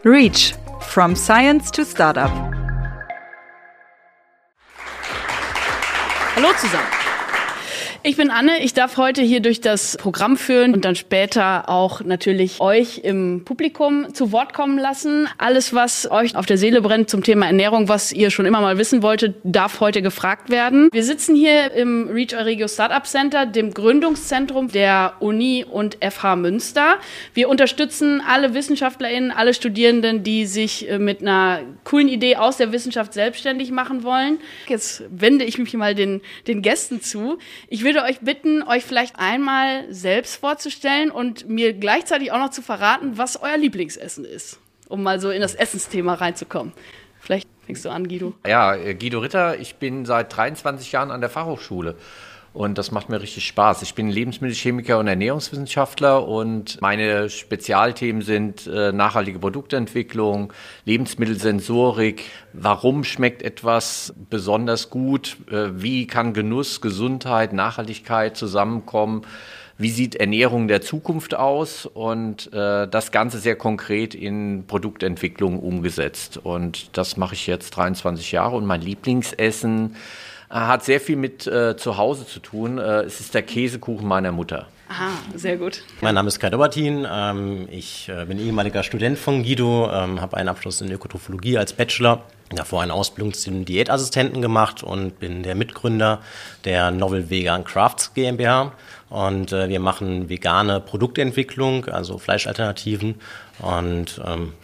REACH – From Science to Startup. Hallo zusammen. Ich bin Anne, ich darf heute hier durch das Programm führen und dann später auch natürlich euch im Publikum zu Wort kommen lassen. Alles, was euch auf der Seele brennt zum Thema Ernährung, was ihr schon immer mal wissen wolltet, darf heute gefragt werden. Wir sitzen hier im REACH Euregio Startup Center, dem Gründungszentrum der Uni und FH Münster. Wir unterstützen alle WissenschaftlerInnen, alle Studierenden, die sich mit einer coolen Idee aus der Wissenschaft selbstständig machen wollen. Jetzt wende ich mich mal den Gästen zu. Ich würde euch bitten, euch vielleicht einmal selbst vorzustellen und mir gleichzeitig auch noch zu verraten, was euer Lieblingsessen ist, um mal so in das Essensthema reinzukommen. Vielleicht fängst du an, Guido. Ja, Guido Ritter, ich bin seit 23 Jahren an der Fachhochschule und das macht mir richtig Spaß. Ich bin Lebensmittelchemiker und Ernährungswissenschaftler und meine Spezialthemen sind nachhaltige Produktentwicklung, Lebensmittelsensorik, warum schmeckt etwas besonders gut, wie kann Genuss, Gesundheit, Nachhaltigkeit zusammenkommen, wie sieht Ernährung der Zukunft aus und das Ganze sehr konkret in Produktentwicklung umgesetzt. Und das mache ich jetzt 23 Jahre und mein Lieblingsessen hat sehr viel mit zu Hause zu tun. Es ist der Käsekuchen meiner Mutter. Aha, sehr gut. Mein Name ist Kai Dobertin. Ich bin ehemaliger Student von Guido, habe einen Abschluss in Ökotrophologie als Bachelor, davor eine Ausbildung zum Diätassistenten gemacht und bin der Mitgründer der Novel Vegan Crafts GmbH. Und wir machen vegane Produktentwicklung, also Fleischalternativen. Und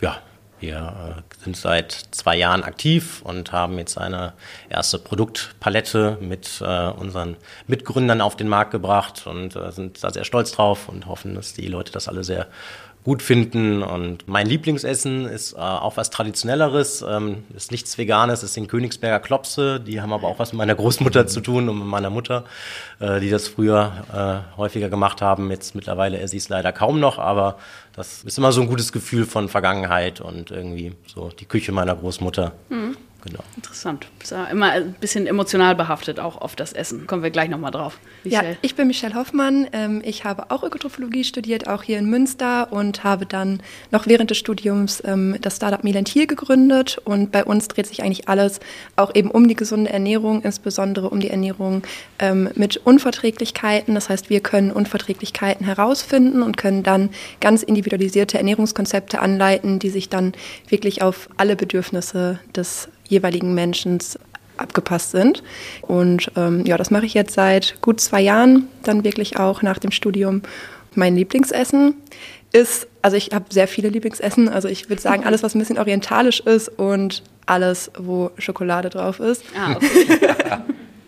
wir sind seit 2 Jahren aktiv und haben jetzt eine erste Produktpalette mit unseren Mitgründern auf den Markt gebracht und sind da sehr stolz drauf und hoffen, dass die Leute das alle sehr gut finden. Und mein Lieblingsessen ist auch was Traditionelleres, ist nichts Veganes, ist den Königsberger Klopse. Die haben aber auch was mit meiner Großmutter zu tun und mit meiner Mutter, die das früher häufiger gemacht haben. Jetzt mittlerweile esse ich es leider kaum noch, aber das ist immer so ein gutes Gefühl von Vergangenheit und irgendwie so die Küche meiner Großmutter. Mhm. Genau. Interessant. Ist ja immer ein bisschen emotional behaftet, auch auf das Essen. Kommen wir gleich nochmal drauf. Michelle. Ja, ich bin Michelle Hoffmann. Ich habe auch Ökotrophologie studiert, auch hier in Münster und habe dann noch während des Studiums das Startup Melentil gegründet. Und bei uns dreht sich eigentlich alles auch eben um die gesunde Ernährung, insbesondere um die Ernährung mit Unverträglichkeiten. Das heißt, wir können Unverträglichkeiten herausfinden und können dann ganz individualisierte Ernährungskonzepte anleiten, die sich dann wirklich auf alle Bedürfnisse des jeweiligen Menschen abgepasst sind. Und das mache ich jetzt seit gut 2 Jahren, dann wirklich auch nach dem Studium. Mein Lieblingsessen ist, also ich habe sehr viele Lieblingsessen, also ich würde sagen, alles, was ein bisschen orientalisch ist und alles, wo Schokolade drauf ist. Ah, okay.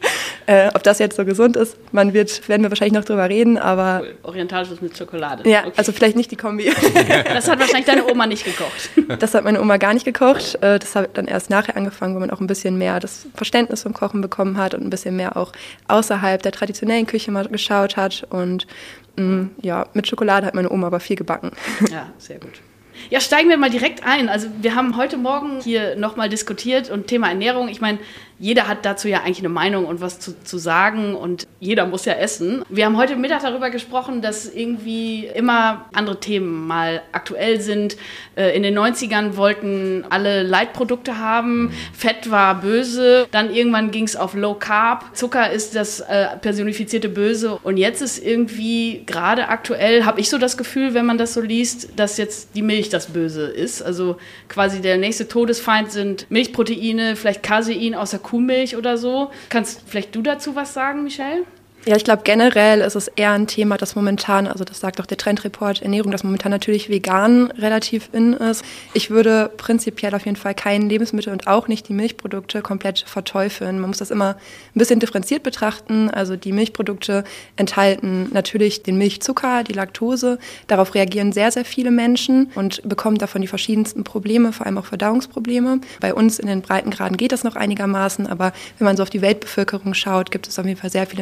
Ob das jetzt so gesund ist, werden wir wahrscheinlich noch drüber reden, aber... Cool. Orientalisches mit Schokolade. Ja, okay. Also vielleicht nicht die Kombi. Das hat wahrscheinlich deine Oma nicht gekocht. Das hat meine Oma gar nicht gekocht. Das hat dann erst nachher angefangen, wo man auch ein bisschen mehr das Verständnis vom Kochen bekommen hat und ein bisschen mehr auch außerhalb der traditionellen Küche mal geschaut hat. Und mit Schokolade hat meine Oma aber viel gebacken. Ja, sehr gut. Ja, steigen wir mal direkt ein. Also wir haben heute Morgen hier nochmal diskutiert und Thema Ernährung. Ich meine, jeder hat dazu ja eigentlich eine Meinung und was zu sagen und jeder muss ja essen. Wir haben heute Mittag darüber gesprochen, dass irgendwie immer andere Themen mal aktuell sind. In den 90ern wollten alle Leitprodukte haben, Fett war böse, dann irgendwann ging es auf Low Carb, Zucker ist das personifizierte Böse und jetzt ist irgendwie gerade aktuell, habe ich so das Gefühl, wenn man das so liest, dass jetzt die Milch das Böse ist. Also quasi der nächste Todesfeind sind Milchproteine, vielleicht Casein aus der Kuhmilch oder so. Kannst vielleicht du dazu was sagen, Michelle? Ja, ich glaube generell ist es eher ein Thema, das momentan, also das sagt auch der Trendreport Ernährung, dass momentan natürlich vegan relativ in ist. Ich würde prinzipiell auf jeden Fall kein Lebensmittel und auch nicht die Milchprodukte komplett verteufeln. Man muss das immer ein bisschen differenziert betrachten. Also die Milchprodukte enthalten natürlich den Milchzucker, die Laktose. Darauf reagieren sehr, sehr viele Menschen und bekommen davon die verschiedensten Probleme, vor allem auch Verdauungsprobleme. Bei uns in den Breitengraden geht das noch einigermaßen, aber wenn man so auf die Weltbevölkerung schaut, gibt es auf jeden Fall sehr viele Menschen, die das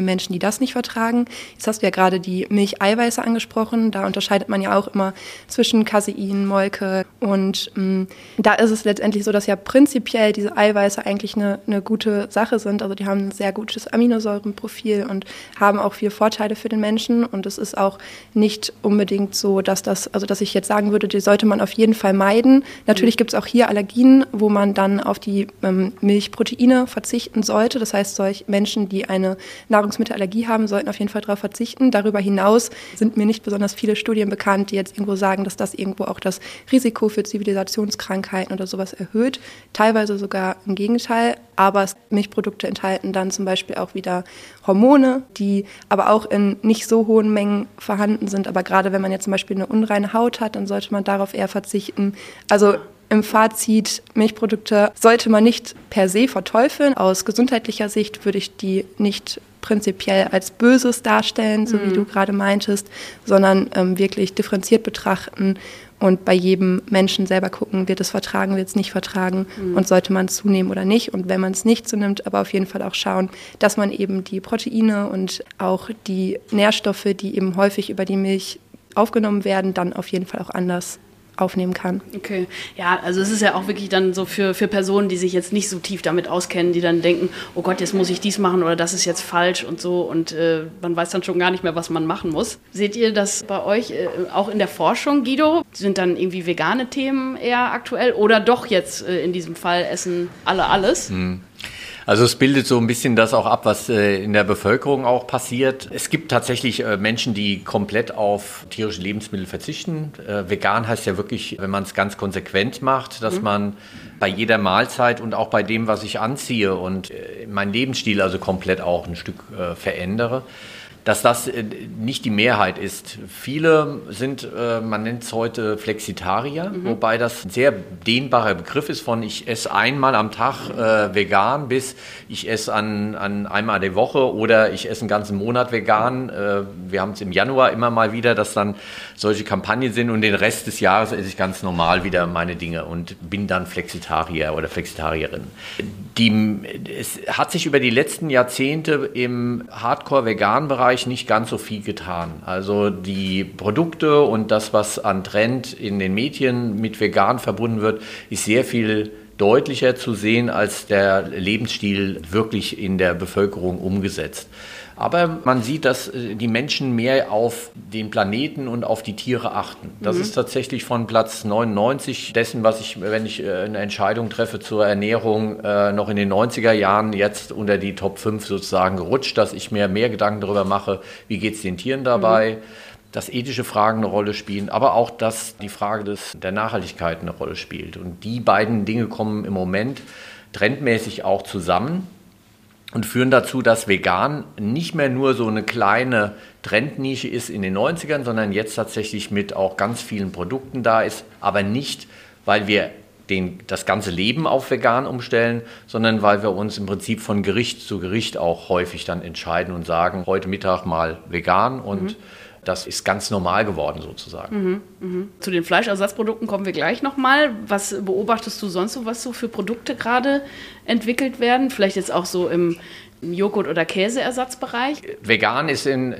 das nicht vertragen. Jetzt hast du ja gerade die Milcheiweiße angesprochen. Da unterscheidet man ja auch immer zwischen Casein, Molke und da ist es letztendlich so, dass ja prinzipiell diese Eiweiße eigentlich eine gute Sache sind. Also die haben ein sehr gutes Aminosäurenprofil und haben auch viele Vorteile für den Menschen. Und es ist auch nicht unbedingt so, dass ich jetzt sagen würde, die sollte man auf jeden Fall meiden. Natürlich gibt es auch hier Allergien, wo man dann auf die Milchproteine verzichten sollte. Das heißt, solche Menschen, die eine Nahrungsmittelallergie haben, sollten auf jeden Fall darauf verzichten. Darüber hinaus sind mir nicht besonders viele Studien bekannt, die jetzt irgendwo sagen, dass das irgendwo auch das Risiko für Zivilisationskrankheiten oder sowas erhöht. Teilweise sogar im Gegenteil. Aber Milchprodukte enthalten dann zum Beispiel auch wieder Hormone, die aber auch in nicht so hohen Mengen vorhanden sind. Aber gerade wenn man jetzt zum Beispiel eine unreine Haut hat, dann sollte man darauf eher verzichten. Also im Fazit, Milchprodukte sollte man nicht per se verteufeln. Aus gesundheitlicher Sicht würde ich die nicht prinzipiell als Böses darstellen, so wie du gerade meintest, sondern wirklich differenziert betrachten und bei jedem Menschen selber gucken, wird es vertragen, wird es nicht vertragen und sollte man es zunehmen oder nicht. Und wenn man es nicht zunimmt, aber auf jeden Fall auch schauen, dass man eben die Proteine und auch die Nährstoffe, die eben häufig über die Milch aufgenommen werden, dann auf jeden Fall auch anders aufnehmen kann. Okay, ja, also es ist ja auch wirklich dann so für Personen, die sich jetzt nicht so tief damit auskennen, die dann denken, oh Gott, jetzt muss ich dies machen oder das ist jetzt falsch und so und man weiß dann schon gar nicht mehr, was man machen muss. Seht ihr das bei euch auch in der Forschung, Guido? Sind dann irgendwie vegane Themen eher aktuell oder doch jetzt in diesem Fall essen alle alles? Also es bildet so ein bisschen das auch ab, was in der Bevölkerung auch passiert. Es gibt tatsächlich Menschen, die komplett auf tierische Lebensmittel verzichten. Vegan heißt ja wirklich, wenn man es ganz konsequent macht, dass man bei jeder Mahlzeit und auch bei dem, was ich anziehe und meinen Lebensstil also komplett auch ein Stück verändere. Dass das nicht die Mehrheit ist. Viele sind, man nennt es heute Flexitarier, wobei das ein sehr dehnbarer Begriff ist von ich esse einmal am Tag vegan bis ich esse an einmal die Woche oder ich esse einen ganzen Monat vegan. Wir haben es im Januar immer mal wieder, dass dann solche Kampagnen sind und den Rest des Jahres esse ich ganz normal wieder meine Dinge und bin dann Flexitarier oder Flexitarierin. Es hat sich über die letzten Jahrzehnte im Hardcore-Vegan-Bereich nicht ganz so viel getan. Also die Produkte und das, was an Trend in den Medien mit vegan verbunden wird, ist sehr viel deutlicher zu sehen, als der Lebensstil wirklich in der Bevölkerung umgesetzt. Aber man sieht, dass die Menschen mehr auf den Planeten und auf die Tiere achten. Das ist tatsächlich von Platz 99 dessen, was ich, wenn ich eine Entscheidung treffe zur Ernährung, noch in den 90er Jahren jetzt unter die Top 5 sozusagen gerutscht, dass ich mir mehr Gedanken darüber mache, wie geht es den Tieren dabei, dass ethische Fragen eine Rolle spielen, aber auch, dass die Frage der Nachhaltigkeit eine Rolle spielt. Und die beiden Dinge kommen im Moment trendmäßig auch zusammen und führen dazu, dass vegan nicht mehr nur so eine kleine Trendnische ist in den 90ern, sondern jetzt tatsächlich mit auch ganz vielen Produkten da ist, aber nicht, weil wir das ganze Leben auf vegan umstellen, sondern weil wir uns im Prinzip von Gericht zu Gericht auch häufig dann entscheiden und sagen, heute Mittag mal vegan und das ist ganz normal geworden sozusagen. Zu den Fleischersatzprodukten kommen wir gleich nochmal. Was beobachtest du sonst so, was so für Produkte gerade entwickelt werden? Vielleicht jetzt auch so im Joghurt- oder Käseersatzbereich? Vegan ist in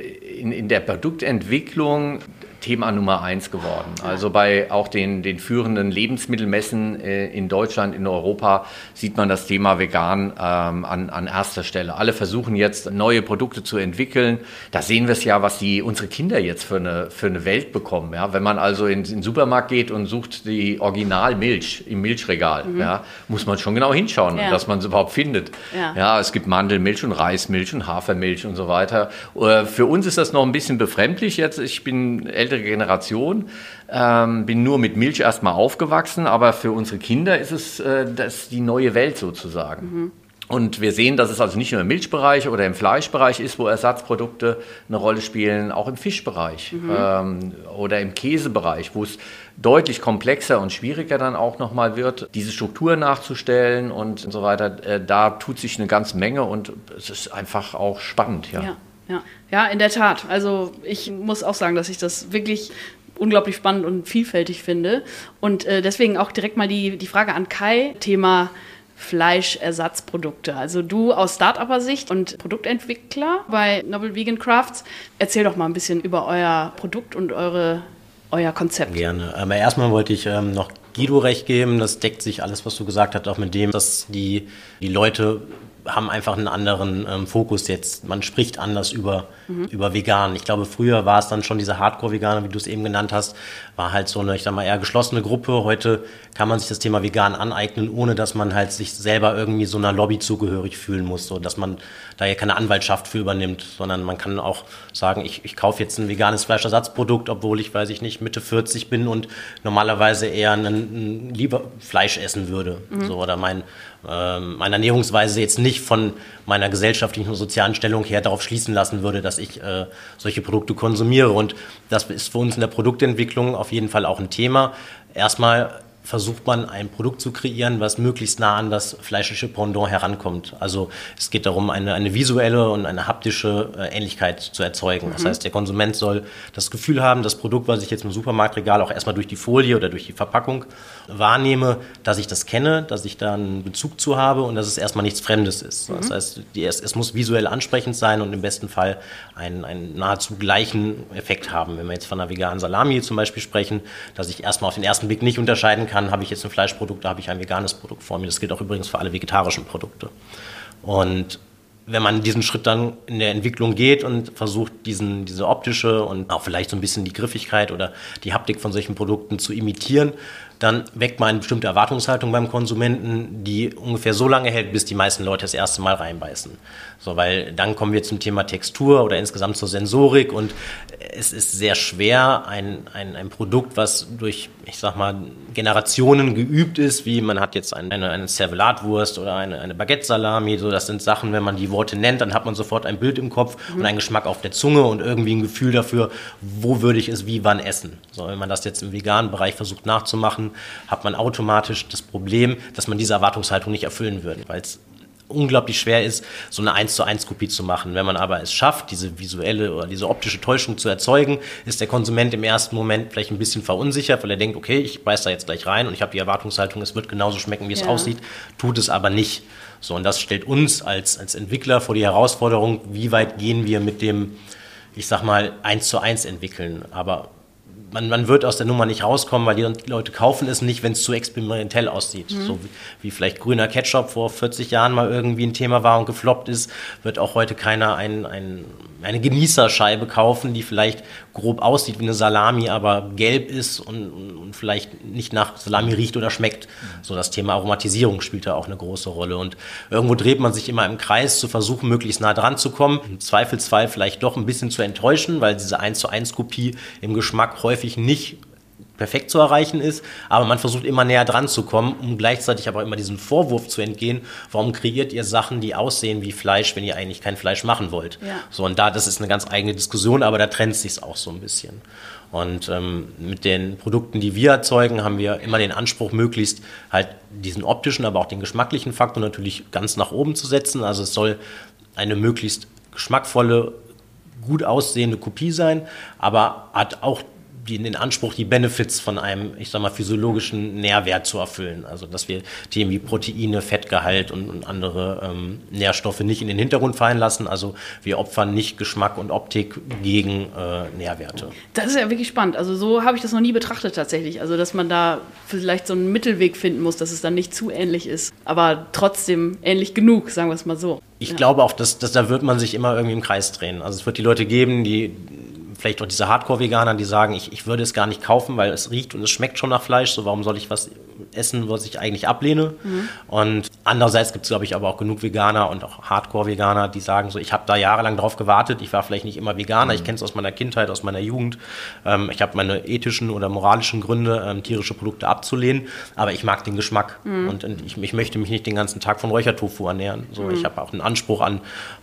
der Produktentwicklung Thema Nummer 1 geworden. Also bei auch den führenden Lebensmittelmessen in Deutschland, in Europa sieht man das Thema vegan an erster Stelle. Alle versuchen jetzt neue Produkte zu entwickeln. Da sehen wir es ja, was unsere Kinder jetzt für eine Welt bekommen. Ja? Wenn man also in den Supermarkt geht und sucht die Originalmilch im Milchregal, ja, muss man schon genau hinschauen, dass man es überhaupt findet. Ja, es gibt Mandelmilch und Reismilch und Hafermilch und so weiter. Für uns ist das noch ein bisschen befremdlich jetzt. Ich bin ältere Generation, bin nur mit Milch erstmal aufgewachsen, aber für unsere Kinder ist es das die neue Welt sozusagen. Und wir sehen, dass es also nicht nur im Milchbereich oder im Fleischbereich ist, wo Ersatzprodukte eine Rolle spielen, auch im Fischbereich oder im Käsebereich, wo es deutlich komplexer und schwieriger dann auch nochmal wird, diese Struktur nachzustellen und so weiter. Da tut sich eine ganze Menge und es ist einfach auch spannend. Ja, in der Tat. Also ich muss auch sagen, dass ich das wirklich unglaublich spannend und vielfältig finde. Und deswegen auch direkt mal die Frage an Kai, Thema Fleischersatzprodukte. Also du aus Start-Upper-Sicht und Produktentwickler bei Novel Vegan Crafts. Erzähl doch mal ein bisschen über euer Produkt und euer Konzept. Gerne. Aber erstmal wollte ich noch Guido recht geben. Das deckt sich alles, was du gesagt hast, auch mit dem, dass die Leute haben einfach einen anderen Fokus jetzt. Man spricht anders über vegan. Ich glaube, früher war es dann schon diese Hardcore-Veganer, wie du es eben genannt hast, war halt so eine, ich sag mal, eher geschlossene Gruppe. Heute kann man sich das Thema vegan aneignen, ohne dass man halt sich selber irgendwie so einer Lobby zugehörig fühlen muss, so dass man da ja keine Anwaltschaft für übernimmt, sondern man kann auch sagen, ich kaufe jetzt ein veganes Fleischersatzprodukt, obwohl ich, weiß ich nicht, Mitte 40 bin und normalerweise eher lieber Fleisch essen würde. So, oder meine Ernährungsweise jetzt nicht von meiner gesellschaftlichen und sozialen Stellung her darauf schließen lassen würde, dass ich solche Produkte konsumiere. Und das ist für uns in der Produktentwicklung auf jeden Fall auch ein Thema. Erstmal versucht man, ein Produkt zu kreieren, was möglichst nah an das fleischliche Pendant herankommt. Also es geht darum, eine visuelle und eine haptische Ähnlichkeit zu erzeugen. Das heißt, der Konsument soll das Gefühl haben, das Produkt, was ich jetzt im Supermarktregal auch erstmal durch die Folie oder durch die Verpackung wahrnehme, dass ich das kenne, dass ich da einen Bezug zu habe und dass es erstmal nichts Fremdes ist. Das heißt, es muss visuell ansprechend sein und im besten Fall einen nahezu gleichen Effekt haben. Wenn wir jetzt von einer veganen Salami zum Beispiel sprechen, dass ich erstmal auf den ersten Blick nicht unterscheiden kann, habe ich jetzt ein Fleischprodukt oder habe ich ein veganes Produkt vor mir. Das gilt auch übrigens für alle vegetarischen Produkte. Und wenn man diesen Schritt dann in der Entwicklung geht und versucht, diese optische und auch vielleicht so ein bisschen die Griffigkeit oder die Haptik von solchen Produkten zu imitieren, dann weckt man eine bestimmte Erwartungshaltung beim Konsumenten, die ungefähr so lange hält, bis die meisten Leute das erste Mal reinbeißen. So, weil dann kommen wir zum Thema Textur oder insgesamt zur Sensorik und es ist sehr schwer, ein Produkt, was durch, ich sag mal, Generationen geübt ist, wie man hat jetzt eine Servelatwurst oder eine Baguette-Salami, so, das sind Sachen, wenn man die Worte nennt, dann hat man sofort ein Bild im Kopf und einen Geschmack auf der Zunge und irgendwie ein Gefühl dafür, wo würde ich es wie wann essen. So, wenn man das jetzt im veganen Bereich versucht nachzumachen, hat man automatisch das Problem, dass man diese Erwartungshaltung nicht erfüllen würde, weil es unglaublich schwer ist, so eine 1:1 Kopie zu machen. Wenn man aber es schafft, diese visuelle oder diese optische Täuschung zu erzeugen, ist der Konsument im ersten Moment vielleicht ein bisschen verunsichert, weil er denkt, okay, ich beiß da jetzt gleich rein und ich habe die Erwartungshaltung, es wird genauso schmecken, wie es aussieht, tut es aber nicht. So, und das stellt uns als Entwickler vor die Herausforderung, wie weit gehen wir mit dem, ich sag mal, 1:1 entwickeln. Aber man wird aus der Nummer nicht rauskommen, weil die Leute kaufen es nicht, wenn es zu experimentell aussieht. So wie vielleicht grüner Ketchup vor 40 Jahren mal irgendwie ein Thema war und gefloppt ist, wird auch heute keiner eine Genießerscheibe kaufen, die vielleicht grob aussieht wie eine Salami, aber gelb ist und vielleicht nicht nach Salami riecht oder schmeckt. So, das Thema Aromatisierung spielt da auch eine große Rolle. Und irgendwo dreht man sich immer im Kreis, zu versuchen, möglichst nah dran zu kommen. Im Zweifelsfall vielleicht doch ein bisschen zu enttäuschen, weil diese 1:1 Kopie im Geschmack häufig nicht perfekt zu erreichen ist, aber man versucht immer näher dran zu kommen, um gleichzeitig aber immer diesem Vorwurf zu entgehen, warum kreiert ihr Sachen, die aussehen wie Fleisch, wenn ihr eigentlich kein Fleisch machen wollt. Ja. So, und das ist eine ganz eigene Diskussion, aber da trennt sich's auch so ein bisschen. Und mit den Produkten, die wir erzeugen, haben wir immer den Anspruch, möglichst halt diesen optischen, aber auch den geschmacklichen Faktor natürlich ganz nach oben zu setzen. Also es soll eine möglichst geschmackvolle, gut aussehende Kopie sein, aber hat auch den Anspruch, die Benefits von einem, ich sag mal, physiologischen Nährwert zu erfüllen. Also, dass wir Themen wie Proteine, Fettgehalt und andere Nährstoffe nicht in den Hintergrund fallen lassen. Also, wir opfern nicht Geschmack und Optik gegen Nährwerte. Das ist ja wirklich spannend. Also, so habe ich das noch nie betrachtet tatsächlich. Also, dass man da vielleicht so einen Mittelweg finden muss, dass es dann nicht zu ähnlich ist, aber trotzdem ähnlich genug, sagen wir es mal so. Ich glaube auch, dass da wird man sich immer irgendwie im Kreis drehen. Also, es wird die Leute geben, die vielleicht auch diese Hardcore-Veganer, die sagen, ich würde es gar nicht kaufen, weil es riecht und es schmeckt schon nach Fleisch, so warum soll ich was essen, was ich eigentlich ablehne? Und andererseits gibt es, glaube ich, aber auch genug Veganer und auch Hardcore-Veganer, die sagen so, ich habe da jahrelang drauf gewartet, ich war vielleicht nicht immer Veganer, ich kenne es aus meiner Kindheit, aus meiner Jugend, ich habe meine ethischen oder moralischen Gründe, tierische Produkte abzulehnen, aber ich mag den Geschmack und ich möchte mich nicht den ganzen Tag von Räuchertofu ernähren. So, ich habe auch einen Anspruch an,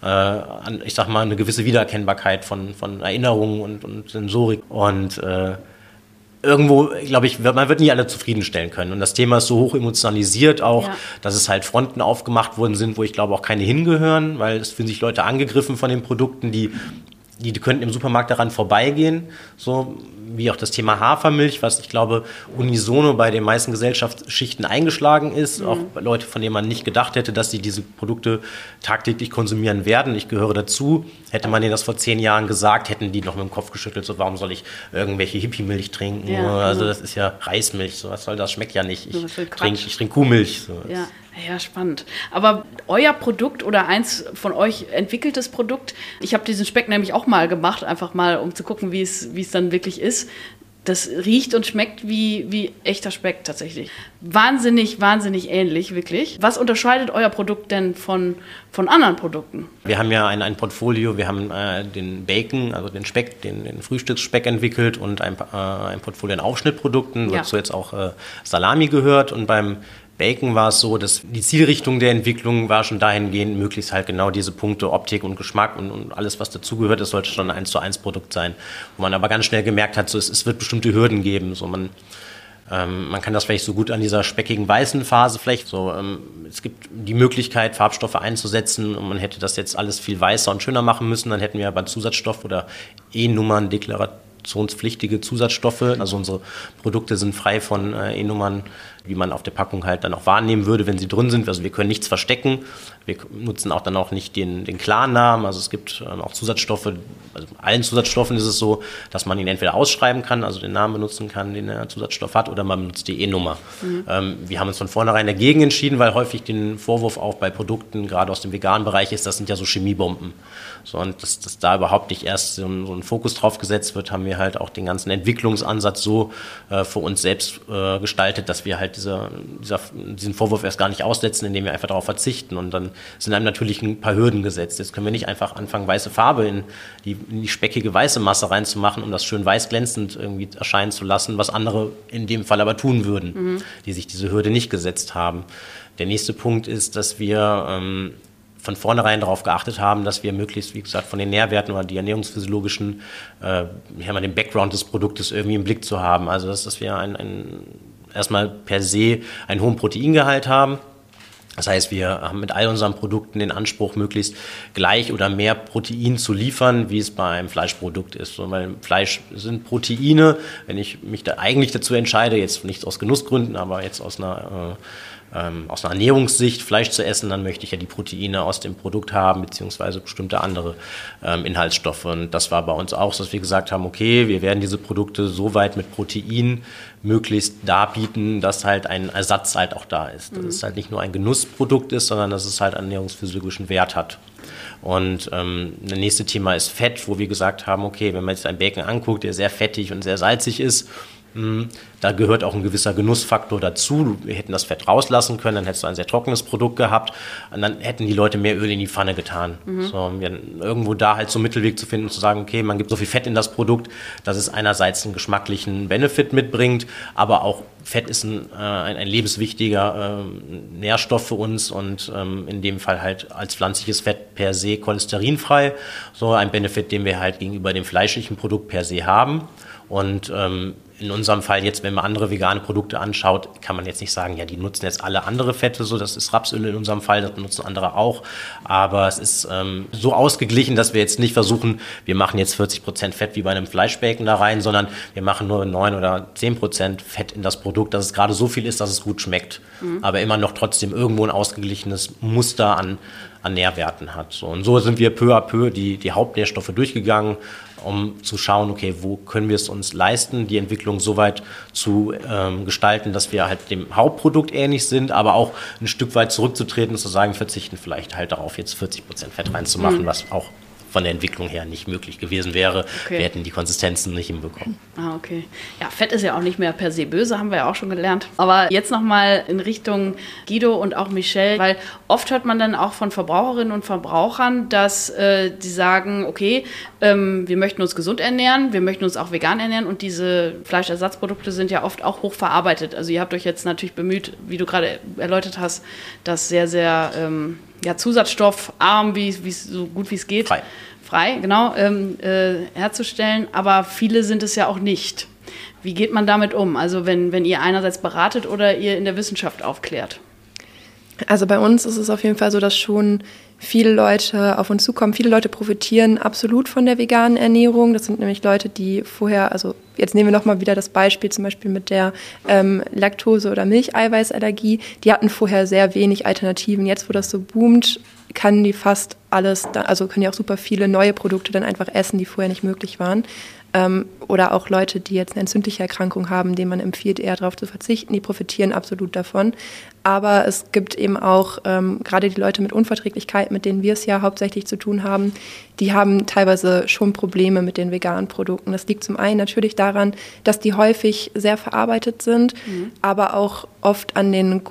ich sag mal, eine gewisse Wiedererkennbarkeit von Erinnerungen und Sensorik und irgendwo, glaube ich, man wird nie alle zufriedenstellen können. Und das Thema ist so hoch emotionalisiert auch, dass es halt Fronten aufgemacht worden sind, wo ich glaube auch keine hingehören, weil es fühlen sich Leute angegriffen von den Produkten, die die könnten im Supermarkt daran vorbeigehen, so wie auch das Thema Hafermilch, was ich glaube unisono bei den meisten Gesellschaftsschichten eingeschlagen ist. Auch Leute, von denen man nicht gedacht hätte, dass sie diese Produkte tagtäglich konsumieren werden. Ich gehöre dazu. Hätte man denen das vor 10 Jahren gesagt, hätten die noch mit dem Kopf geschüttelt, so warum soll ich irgendwelche Hippie-Milch trinken? Ja, also das ist ja Reismilch, so was soll das, schmeckt ja nicht. Ich trinke Kuhmilch. So. Ja, spannend. Aber euer Produkt oder eins von euch entwickeltes Produkt, ich habe diesen Speck nämlich auch mal gemacht, einfach mal, um zu gucken, wie es dann wirklich ist. Das riecht und schmeckt wie echter Speck tatsächlich. Wahnsinnig ähnlich, wirklich. Was unterscheidet euer Produkt denn von anderen Produkten? Wir haben ja ein Portfolio, wir haben den Bacon, also den Speck, den Frühstücksspeck entwickelt und ein Portfolio an Aufschnittprodukten, wozu jetzt auch Salami gehört. Und beim Bacon war es so, dass die Zielrichtung der Entwicklung war schon dahingehend, möglichst halt genau diese Punkte Optik und Geschmack und alles, was dazugehört, das sollte schon ein 1:1 Produkt sein. Wo man aber ganz schnell gemerkt hat, so, es wird bestimmte Hürden geben. So, man kann das vielleicht so gut an dieser speckigen weißen Phase vielleicht so. Es gibt die Möglichkeit, Farbstoffe einzusetzen und man hätte das jetzt alles viel weißer und schöner machen müssen. Dann hätten wir aber Zusatzstoff oder E-Nummern, deklarationspflichtige Zusatzstoffe. Also unsere Produkte sind frei von E-Nummern, wie man auf der Packung halt dann auch wahrnehmen würde, wenn sie drin sind. Also wir können nichts verstecken. Wir nutzen auch dann auch nicht den Klarnamen. Also es gibt auch Zusatzstoffe. Also allen Zusatzstoffen ist es so, dass man ihn entweder ausschreiben kann, also den Namen benutzen kann, den der Zusatzstoff hat, oder man benutzt die E-Nummer. Wir haben uns von vornherein dagegen entschieden, weil häufig den Vorwurf auch bei Produkten, gerade aus dem veganen Bereich ist, das sind ja so Chemiebomben. So, und dass da überhaupt nicht erst so ein Fokus drauf gesetzt wird, haben wir halt auch den ganzen Entwicklungsansatz so für uns selbst gestaltet, dass wir halt diesen Vorwurf erst gar nicht aussetzen, indem wir einfach darauf verzichten. Und dann sind einem natürlich ein paar Hürden gesetzt. Jetzt können wir nicht einfach anfangen, weiße Farbe in die speckige weiße Masse reinzumachen, um das schön weiß glänzend irgendwie erscheinen zu lassen, was andere in dem Fall aber tun würden, die sich diese Hürde nicht gesetzt haben. Der nächste Punkt ist, dass wir von vornherein darauf geachtet haben, dass wir möglichst, wie gesagt, von den Nährwerten oder die ernährungsphysiologischen, den Background des Produktes irgendwie im Blick zu haben. Also dass wir erstmal per se einen hohen Proteingehalt haben. Das heißt, wir haben mit all unseren Produkten den Anspruch, möglichst gleich oder mehr Protein zu liefern, wie es bei einem Fleischprodukt ist. So, weil Fleisch sind Proteine. Wenn ich mich da eigentlich dazu entscheide, jetzt nicht aus Genussgründen, aber jetzt aus einer Ernährungssicht Fleisch zu essen, dann möchte ich ja die Proteine aus dem Produkt haben, beziehungsweise bestimmte andere Inhaltsstoffe. Und das war bei uns auch so, dass wir gesagt haben, okay, wir werden diese Produkte so weit mit Protein möglichst darbieten, dass halt ein Ersatz halt auch da ist. Dass es halt nicht nur ein Genussprodukt ist, sondern dass es halt einen ernährungsphysiologischen Wert hat. Und das nächste Thema ist Fett, wo wir gesagt haben, okay, wenn man jetzt einen Bacon anguckt, der sehr fettig und sehr salzig ist, da gehört auch ein gewisser Genussfaktor dazu. Wir hätten das Fett rauslassen können, dann hättest du ein sehr trockenes Produkt gehabt und dann hätten die Leute mehr Öl in die Pfanne getan. So, irgendwo da halt so einen Mittelweg zu finden, zu sagen, okay, man gibt so viel Fett in das Produkt, dass es einerseits einen geschmacklichen Benefit mitbringt, aber auch Fett ist ein lebenswichtiger Nährstoff für uns und in dem Fall halt als pflanzliches Fett per se cholesterinfrei. So ein Benefit, den wir halt gegenüber dem fleischlichen Produkt per se haben. Und in unserem Fall jetzt, wenn man andere vegane Produkte anschaut, kann man jetzt nicht sagen, ja, die nutzen jetzt alle andere Fette, so, das ist Rapsöl in unserem Fall, das benutzen andere auch, aber es ist so ausgeglichen, dass wir jetzt nicht versuchen, wir machen jetzt 40% Fett wie bei einem Fleischbacon da rein, sondern wir machen nur 9 oder 10% Fett in das Produkt, dass es gerade so viel ist, dass es gut schmeckt, aber immer noch trotzdem irgendwo ein ausgeglichenes Muster an Nährwerten hat. So, und so sind wir peu à peu die Hauptnährstoffe durchgegangen, um zu schauen, okay, wo können wir es uns leisten, die Entwicklung so weit zu gestalten, dass wir halt dem Hauptprodukt ähnlich sind, aber auch ein Stück weit zurückzutreten und zu sagen, verzichten vielleicht halt darauf, jetzt 40% Fett reinzumachen, was auch von der Entwicklung her nicht möglich gewesen wäre. Okay. Wir hätten die Konsistenzen nicht hinbekommen. Ah, okay. Ja, Fett ist ja auch nicht mehr per se böse, haben wir ja auch schon gelernt. Aber jetzt nochmal in Richtung Guido und auch Michelle, weil oft hört man dann auch von Verbraucherinnen und Verbrauchern, dass die sagen, okay, wir möchten uns gesund ernähren, wir möchten uns auch vegan ernähren und diese Fleischersatzprodukte sind ja oft auch hochverarbeitet. Also ihr habt euch jetzt natürlich bemüht, wie du gerade erläutert hast, das sehr, sehr zusatzstoffarm, so gut wie es geht, frei, genau, herzustellen. Aber viele sind es ja auch nicht. Wie geht man damit um? Also wenn ihr einerseits beratet oder ihr in der Wissenschaft aufklärt? Also bei uns ist es auf jeden Fall so, dass schon viele Leute auf uns zukommen. Viele Leute profitieren absolut von der veganen Ernährung. Das sind nämlich Leute, die vorher, also jetzt nehmen wir nochmal wieder das Beispiel zum Beispiel mit der Laktose- oder Milcheiweißallergie. Die hatten vorher sehr wenig Alternativen. Jetzt, wo das so boomt, können die fast alles, also können die auch super viele neue Produkte dann einfach essen, die vorher nicht möglich waren. Oder auch Leute, die jetzt eine entzündliche Erkrankung haben, denen man empfiehlt, eher darauf zu verzichten, die profitieren absolut davon. Aber es gibt eben auch gerade die Leute mit Unverträglichkeit, mit denen wir es ja hauptsächlich zu tun haben, die haben teilweise schon Probleme mit den veganen Produkten. Das liegt zum einen natürlich daran, dass die häufig sehr verarbeitet sind, aber auch oft an dem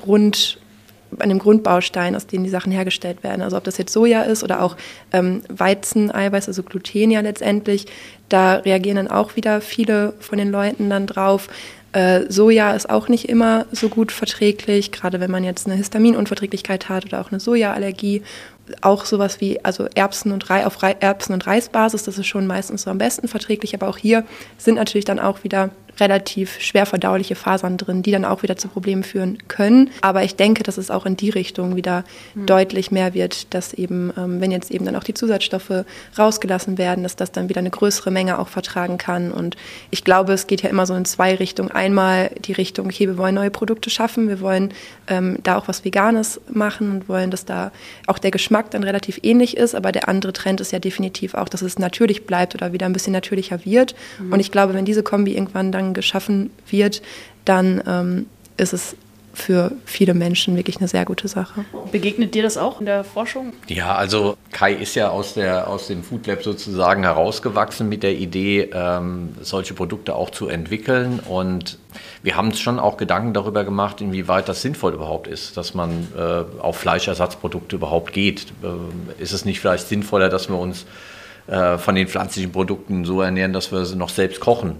Grundbaustein, aus dem die Sachen hergestellt werden. Also ob das jetzt Soja ist oder auch Weizeneiweiß, also Gluten ja letztendlich, da reagieren dann auch wieder viele von den Leuten dann drauf. Soja ist auch nicht immer so gut verträglich, gerade wenn man jetzt eine Histaminunverträglichkeit hat oder auch eine Sojaallergie. Auch sowas wie also Erbsen- und Reisbasis, das ist schon meistens so am besten verträglich, aber auch hier sind natürlich dann auch wieder relativ schwer verdauliche Fasern drin, die dann auch wieder zu Problemen führen können. Aber ich denke, dass es auch in die Richtung wieder deutlich mehr wird, dass eben, wenn jetzt eben dann auch die Zusatzstoffe rausgelassen werden, dass das dann wieder eine größere Menge auch vertragen kann. Und ich glaube, es geht ja immer so in zwei Richtungen. Einmal die Richtung, okay, wir wollen neue Produkte schaffen, wir wollen da auch was Veganes machen und wollen, dass da auch der Geschmack dann relativ ähnlich ist. Aber der andere Trend ist ja definitiv auch, dass es natürlich bleibt oder wieder ein bisschen natürlicher wird. Und ich glaube, wenn diese Kombi irgendwann dann geschaffen wird, dann ist es für viele Menschen wirklich eine sehr gute Sache. Begegnet dir das auch in der Forschung? Ja, also Kai ist ja aus dem Food Lab sozusagen herausgewachsen mit der Idee, solche Produkte auch zu entwickeln. Und wir haben uns schon auch Gedanken darüber gemacht, inwieweit das sinnvoll überhaupt ist, dass man auf Fleischersatzprodukte überhaupt geht. Ist es nicht vielleicht sinnvoller, dass wir uns von den pflanzlichen Produkten so ernähren, dass wir sie noch selbst kochen,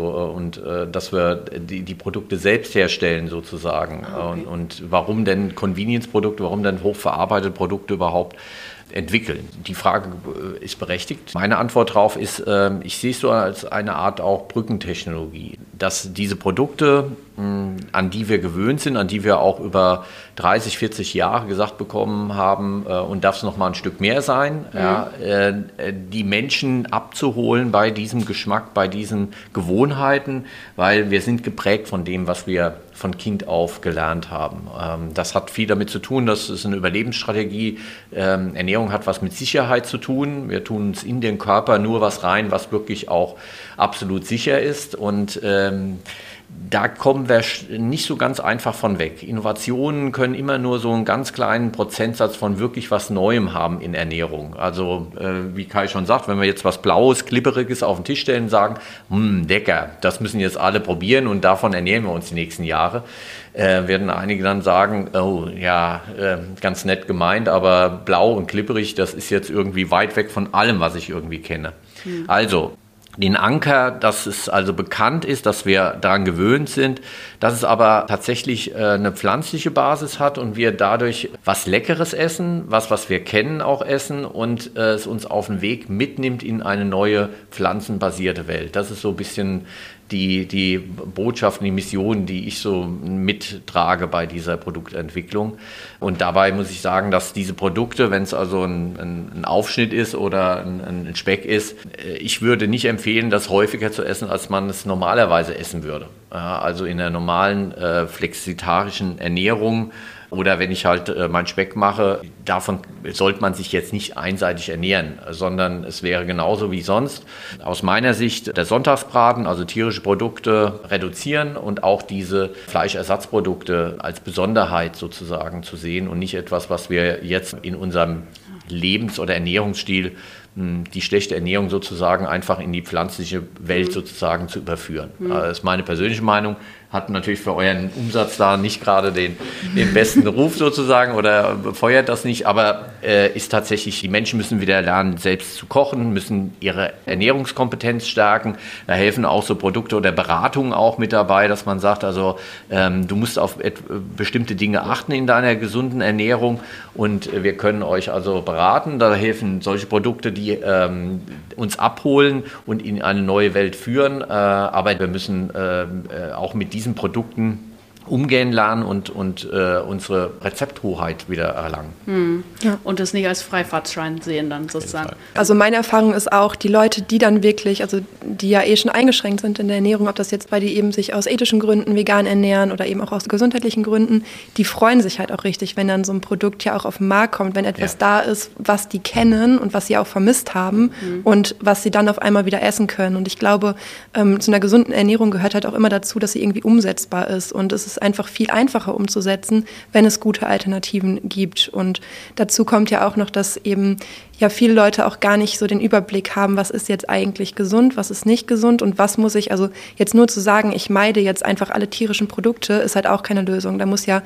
dass wir die Produkte selbst herstellen sozusagen. Okay. Und warum denn Convenience-Produkte, warum denn hochverarbeitete Produkte überhaupt entwickeln? Die Frage ist berechtigt. Meine Antwort darauf ist, ich sehe es so als eine Art auch Brückentechnologie, dass diese Produkte, an die wir gewöhnt sind, an die wir auch über 30, 40 Jahre gesagt bekommen haben, und darf es noch mal ein Stück mehr sein, die Menschen abzuholen bei diesem Geschmack, bei diesen Gewohnheiten, weil wir sind geprägt von dem, was wir von Kind auf gelernt haben. Das hat viel damit zu tun, das ist eine Überlebensstrategie. Ernährung hat was mit Sicherheit zu tun. Wir tun uns in den Körper nur was rein, was wirklich auch absolut sicher ist. Und da kommen wir nicht so ganz einfach von weg. Innovationen können immer nur so einen ganz kleinen Prozentsatz von wirklich was Neuem haben in Ernährung. Also wie Kai schon sagt, wenn wir jetzt was Blaues, Klipperiges auf den Tisch stellen und sagen, lecker, das müssen jetzt alle probieren und davon ernähren wir uns die nächsten Jahre, werden einige dann sagen, oh ja, ganz nett gemeint, aber blau und klipperig, das ist jetzt irgendwie weit weg von allem, was ich irgendwie kenne. Also den Anker, dass es also bekannt ist, dass wir daran gewöhnt sind, dass es aber tatsächlich eine pflanzliche Basis hat und wir dadurch was Leckeres essen, was wir kennen auch essen und es uns auf den Weg mitnimmt in eine neue pflanzenbasierte Welt. Das ist so ein bisschen die Botschaften, die Missionen, die ich so mittrage bei dieser Produktentwicklung. Und dabei muss ich sagen, dass diese Produkte, wenn es also ein Aufschnitt ist oder ein Speck ist, ich würde nicht empfehlen, das häufiger zu essen, als man es normalerweise essen würde. Also in der normalen flexitarischen Ernährung oder wenn ich halt meinen Speck mache, davon sollte man sich jetzt nicht einseitig ernähren, sondern es wäre genauso wie sonst. Aus meiner Sicht der Sonntagsbraten, also tierische Produkte reduzieren und auch diese Fleischersatzprodukte als Besonderheit sozusagen zu sehen und nicht etwas, was wir jetzt in unserem Lebens- oder Ernährungsstil, die schlechte Ernährung sozusagen einfach in die pflanzliche Welt sozusagen zu überführen. Das ist meine persönliche Meinung. Hat natürlich für euren Umsatz da nicht gerade den besten Ruf sozusagen oder befeuert das nicht, aber ist tatsächlich, die Menschen müssen wieder lernen, selbst zu kochen, müssen ihre Ernährungskompetenz stärken. Da helfen auch so Produkte oder Beratungen auch mit dabei, dass man sagt, also du musst auf bestimmte Dinge achten in deiner gesunden Ernährung und wir können euch also beraten. Da helfen solche Produkte, die uns abholen und in eine neue Welt führen, aber wir müssen auch mit diesen Produkten umgehen lernen und unsere Rezepthoheit wieder erlangen. Ja. Und das nicht als Freifahrtschein sehen dann sozusagen. Also meine Erfahrung ist auch, die Leute, die dann wirklich, also die ja schon eingeschränkt sind in der Ernährung, ob das jetzt bei die eben sich aus ethischen Gründen vegan ernähren oder eben auch aus gesundheitlichen Gründen, die freuen sich halt auch richtig, wenn dann so ein Produkt ja auch auf den Markt kommt, wenn etwas da ist, was die kennen und was sie auch vermisst haben und was sie dann auf einmal wieder essen können. Und ich glaube, zu einer gesunden Ernährung gehört halt auch immer dazu, dass sie irgendwie umsetzbar ist. Und es ist einfach viel einfacher umzusetzen, wenn es gute Alternativen gibt. Und dazu kommt ja auch noch, dass eben ja viele Leute auch gar nicht so den Überblick haben, was ist jetzt eigentlich gesund, was ist nicht gesund und was muss ich, also jetzt nur zu sagen, ich meide jetzt einfach alle tierischen Produkte, ist halt auch keine Lösung. Da muss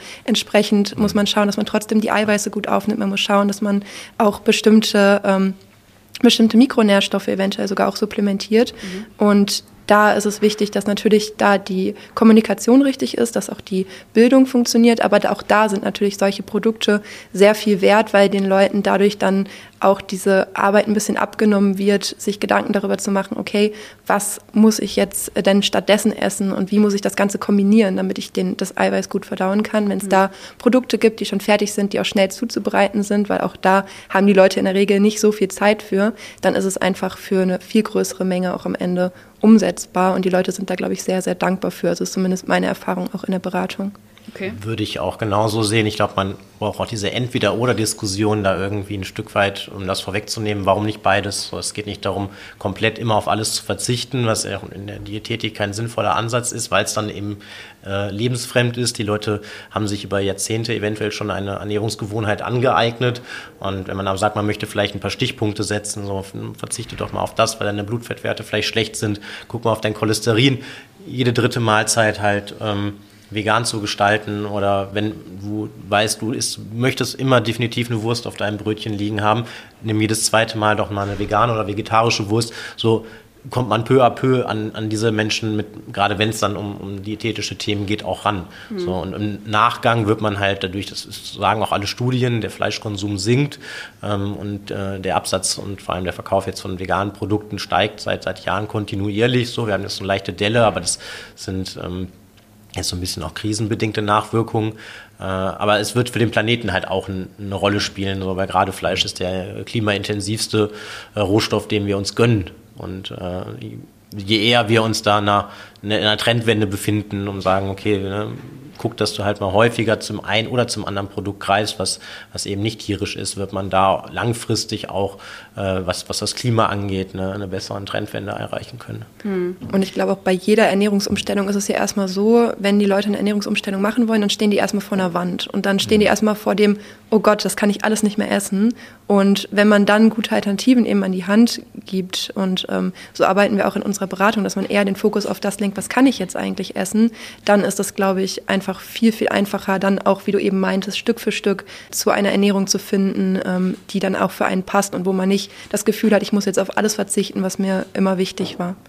man schauen, dass man trotzdem die Eiweiße gut aufnimmt, man muss schauen, dass man auch bestimmte Mikronährstoffe eventuell sogar auch supplementiert. Und da ist es wichtig, dass natürlich da die Kommunikation richtig ist, dass auch die Bildung funktioniert, aber auch da sind natürlich solche Produkte sehr viel wert, weil den Leuten dadurch dann auch diese Arbeit ein bisschen abgenommen wird, sich Gedanken darüber zu machen, okay, was muss ich jetzt denn stattdessen essen und wie muss ich das Ganze kombinieren, damit ich das Eiweiß gut verdauen kann. Wenn es da Produkte gibt, die schon fertig sind, die auch schnell zuzubereiten sind, weil auch da haben die Leute in der Regel nicht so viel Zeit für, dann ist es einfach für eine viel größere Menge auch am Ende umsetzbar und die Leute sind da, glaube ich, sehr, sehr dankbar für. Also ist zumindest meine Erfahrung auch in der Beratung. Okay. Würde ich auch genauso sehen. Ich glaube, man braucht auch diese Entweder-oder-Diskussion da irgendwie ein Stück weit, um das vorwegzunehmen. Warum nicht beides? Es geht nicht darum, komplett immer auf alles zu verzichten, was ja in der Diätetik kein sinnvoller Ansatz ist, weil es dann eben lebensfremd ist. Die Leute haben sich über Jahrzehnte eventuell schon eine Ernährungsgewohnheit angeeignet. Und wenn man aber sagt, man möchte vielleicht ein paar Stichpunkte setzen, so verzichte doch mal auf das, weil deine Blutfettwerte vielleicht schlecht sind. Guck mal auf dein Cholesterin. Jede dritte Mahlzeit halt vegan zu gestalten oder wenn du weißt, du möchtest immer definitiv eine Wurst auf deinem Brötchen liegen haben, nimm jedes zweite Mal doch mal eine vegane oder vegetarische Wurst. So kommt man peu à peu an diese Menschen gerade wenn es dann um diätetische Themen geht, auch ran. So, und im Nachgang wird man halt dadurch, das sagen auch alle Studien, der Fleischkonsum sinkt und der Absatz und vor allem der Verkauf jetzt von veganen Produkten steigt seit Jahren kontinuierlich. So, wir haben jetzt eine leichte Delle, aber das sind jetzt so ein bisschen auch krisenbedingte Nachwirkungen. Aber es wird für den Planeten halt auch eine Rolle spielen, weil gerade Fleisch ist der klimaintensivste Rohstoff, den wir uns gönnen. Und je eher wir uns da in einer Trendwende befinden und sagen, okay, guck, dass du halt mal häufiger zum einen oder zum anderen Produkt greifst, was eben nicht tierisch ist, wird man da langfristig auch, was das Klima angeht, eine bessere Trendwende erreichen können. Und ich glaube auch bei jeder Ernährungsumstellung ist es ja erstmal so, wenn die Leute eine Ernährungsumstellung machen wollen, dann stehen die erstmal vor einer Wand und dann stehen die erstmal vor dem, oh Gott, das kann ich alles nicht mehr essen. Und wenn man dann gute Alternativen eben an die Hand gibt und so arbeiten wir auch in unserer Beratung, dass man eher den Fokus auf das lenkt, was kann ich jetzt eigentlich essen, dann ist das, glaube ich, einfach viel, viel einfacher, dann auch, wie du eben meintest, Stück für Stück zu einer Ernährung zu finden, die dann auch für einen passt und wo man nicht das Gefühl hat, ich muss jetzt auf alles verzichten, was mir immer wichtig war.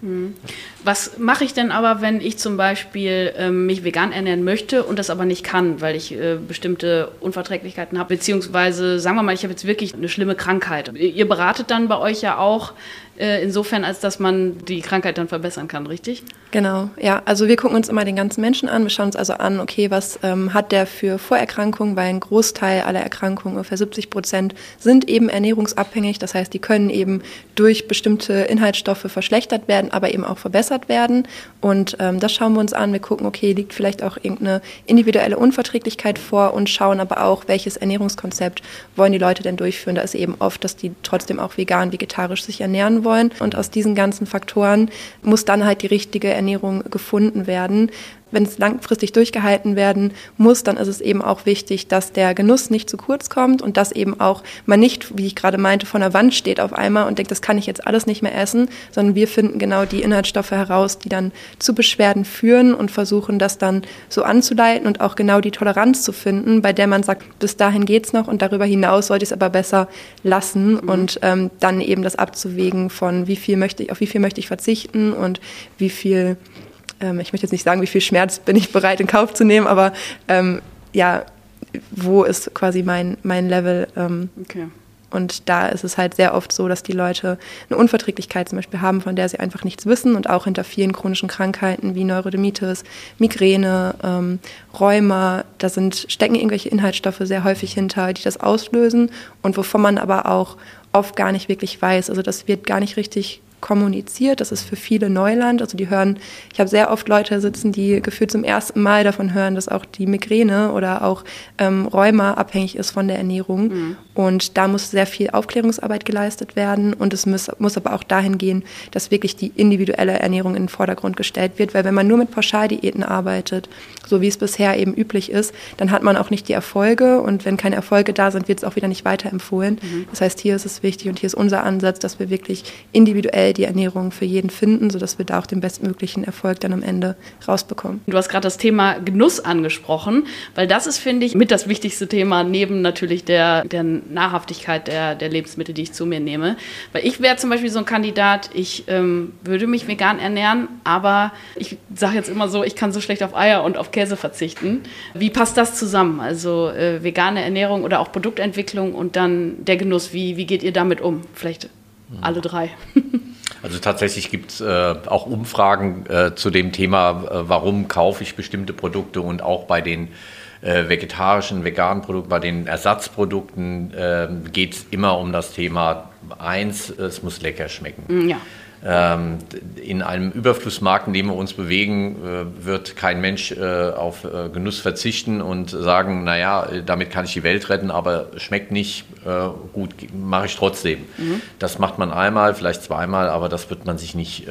Was mache ich denn aber, wenn ich zum Beispiel mich vegan ernähren möchte und das aber nicht kann, weil ich bestimmte Unverträglichkeiten habe, beziehungsweise, sagen wir mal, ich habe jetzt wirklich eine schlimme Krankheit. Ihr beratet dann bei euch ja auch insofern, als dass man die Krankheit dann verbessern kann, richtig? Genau, ja. Also wir gucken uns immer den ganzen Menschen an. Wir schauen uns also an, okay, was hat der für Vorerkrankungen, weil ein Großteil aller Erkrankungen, ungefähr 70%, sind eben ernährungsabhängig. Das heißt, die können eben durch bestimmte Inhaltsstoffe verschlechtert werden, aber eben auch verbessert werden. Und das schauen wir uns an. Wir gucken, okay, liegt vielleicht auch irgendeine individuelle Unverträglichkeit vor und schauen aber auch, welches Ernährungskonzept wollen die Leute denn durchführen. Da ist eben oft, dass die trotzdem auch vegan, vegetarisch sich ernähren wollen. Und aus diesen ganzen Faktoren muss dann halt die richtige Ernährung gefunden werden. Wenn es langfristig durchgehalten werden muss, dann ist es eben auch wichtig, dass der Genuss nicht zu kurz kommt und dass eben auch man nicht, wie ich gerade meinte, vor der Wand steht auf einmal und denkt, das kann ich jetzt alles nicht mehr essen, sondern wir finden genau die Inhaltsstoffe heraus, die dann zu Beschwerden führen und versuchen, das dann so anzuleiten und auch genau die Toleranz zu finden, bei der man sagt, bis dahin geht's noch und darüber hinaus sollte ich es aber besser lassen und dann eben das abzuwägen von auf wie viel möchte ich verzichten und wie viel ich möchte jetzt nicht sagen, wie viel Schmerz bin ich bereit in Kauf zu nehmen, aber wo ist quasi mein Level? Okay. Und da ist es halt sehr oft so, dass die Leute eine Unverträglichkeit zum Beispiel haben, von der sie einfach nichts wissen und auch hinter vielen chronischen Krankheiten wie Neurodermitis, Migräne, Rheuma, da stecken irgendwelche Inhaltsstoffe sehr häufig hinter, die das auslösen und wovon man aber auch oft gar nicht wirklich weiß. Also das wird gar nicht richtig kommuniziert, das ist für viele Neuland, also ich habe sehr oft Leute sitzen, die gefühlt zum ersten Mal davon hören, dass auch die Migräne oder auch Rheuma abhängig ist von der Ernährung und da muss sehr viel Aufklärungsarbeit geleistet werden und es muss aber auch dahin gehen, dass wirklich die individuelle Ernährung in den Vordergrund gestellt wird, weil wenn man nur mit Pauschaldiäten arbeitet, so wie es bisher eben üblich ist, dann hat man auch nicht die Erfolge und wenn keine Erfolge da sind, wird es auch wieder nicht weiterempfohlen. Das heißt, hier ist es wichtig und hier ist unser Ansatz, dass wir wirklich individuell die Ernährung für jeden finden, sodass wir da auch den bestmöglichen Erfolg dann am Ende rausbekommen. Du hast gerade das Thema Genuss angesprochen, weil das ist, finde ich, mit das wichtigste Thema neben natürlich der Nahrhaftigkeit der Lebensmittel, die ich zu mir nehme. Weil ich wäre zum Beispiel so ein Kandidat, ich würde mich vegan ernähren, aber ich sage jetzt immer so, ich kann so schlecht auf Eier und auf Käse verzichten. Wie passt das zusammen? Also vegane Ernährung oder auch Produktentwicklung und dann der Genuss, wie geht ihr damit um? Vielleicht alle drei. Also tatsächlich gibt es auch Umfragen zu dem Thema, warum kaufe ich bestimmte Produkte und auch bei den vegetarischen, veganen Produkten, bei den Ersatzprodukten geht es immer um das Thema 1, es muss lecker schmecken. Ja. In einem Überflussmarkt, in dem wir uns bewegen, wird kein Mensch auf Genuss verzichten und sagen, naja, damit kann ich die Welt retten, aber schmeckt nicht, gut, mache ich trotzdem. Das macht man einmal, vielleicht zweimal, aber das wird man sich nicht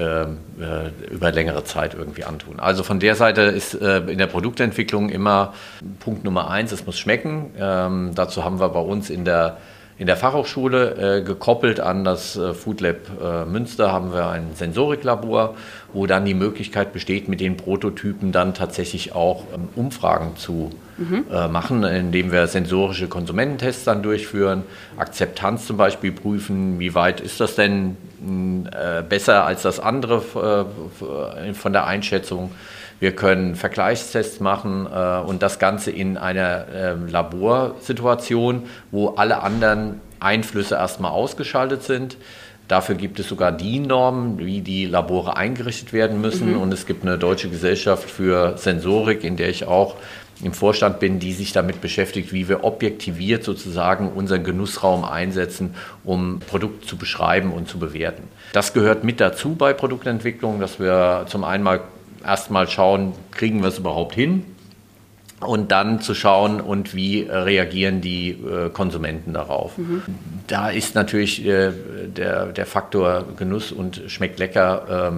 über längere Zeit irgendwie antun. Also von der Seite ist in der Produktentwicklung immer Punkt Nummer 1, es muss schmecken. Dazu haben wir bei uns in der Fachhochschule, gekoppelt an das Food Lab Münster, haben wir ein Sensoriklabor, wo dann die Möglichkeit besteht, mit den Prototypen dann tatsächlich auch Umfragen zu machen, indem wir sensorische Konsumententests dann durchführen, Akzeptanz zum Beispiel prüfen, wie weit ist das denn besser als das andere von der Einschätzung. Wir können Vergleichstests machen und das Ganze in einer Laborsituation, wo alle anderen Einflüsse erstmal ausgeschaltet sind. Dafür gibt es sogar DIN-Normen, wie die Labore eingerichtet werden müssen. Und es gibt eine deutsche Gesellschaft für Sensorik, in der ich auch im Vorstand bin, die sich damit beschäftigt, wie wir objektiviert sozusagen unseren Genussraum einsetzen, um Produkte zu beschreiben und zu bewerten. Das gehört mit dazu bei Produktentwicklung, dass wir zum einen mal erstmal schauen, kriegen wir es überhaupt hin und dann zu schauen, und wie reagieren die Konsumenten darauf. Da ist natürlich der Faktor Genuss und schmeckt lecker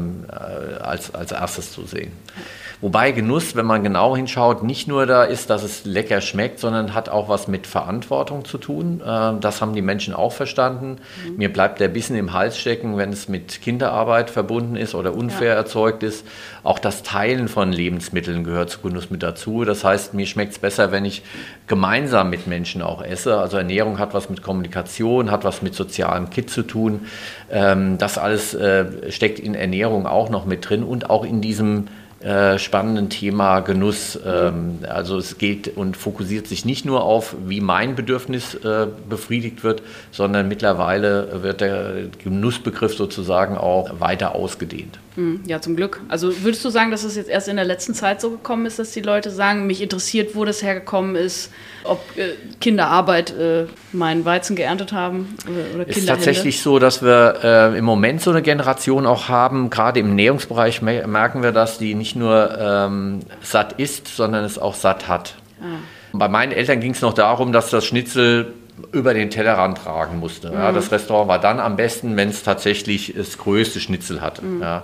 als erstes zu sehen. Wobei Genuss, wenn man genau hinschaut, nicht nur da ist, dass es lecker schmeckt, sondern hat auch was mit Verantwortung zu tun. Das haben die Menschen auch verstanden. Mir bleibt der Bissen im Hals stecken, wenn es mit Kinderarbeit verbunden ist oder unfair erzeugt ist. Auch das Teilen von Lebensmitteln gehört zu Genuss mit dazu. Das heißt, mir schmeckt es besser, wenn ich gemeinsam mit Menschen auch esse. Also Ernährung hat was mit Kommunikation, hat was mit sozialem Kit zu tun. Das alles steckt in Ernährung auch noch mit drin und auch in diesem spannenden Thema Genuss. Also es geht und fokussiert sich nicht nur auf, wie mein Bedürfnis befriedigt wird, sondern mittlerweile wird der Genussbegriff sozusagen auch weiter ausgedehnt. Ja, zum Glück. Also würdest du sagen, dass es jetzt erst in der letzten Zeit so gekommen ist, dass die Leute sagen, mich interessiert, wo das hergekommen ist, ob Kinderarbeit meinen Weizen geerntet haben oder Kinderhände? Es ist tatsächlich so, dass wir im Moment so eine Generation auch haben, gerade im Ernährungsbereich merken wir das, die nicht nur satt isst, sondern es auch satt hat. Bei meinen Eltern ging es noch darum, dass das Schnitzel über den Tellerrand tragen musste. Ja, das Restaurant war dann am besten, wenn es tatsächlich das größte Schnitzel hatte. Ja.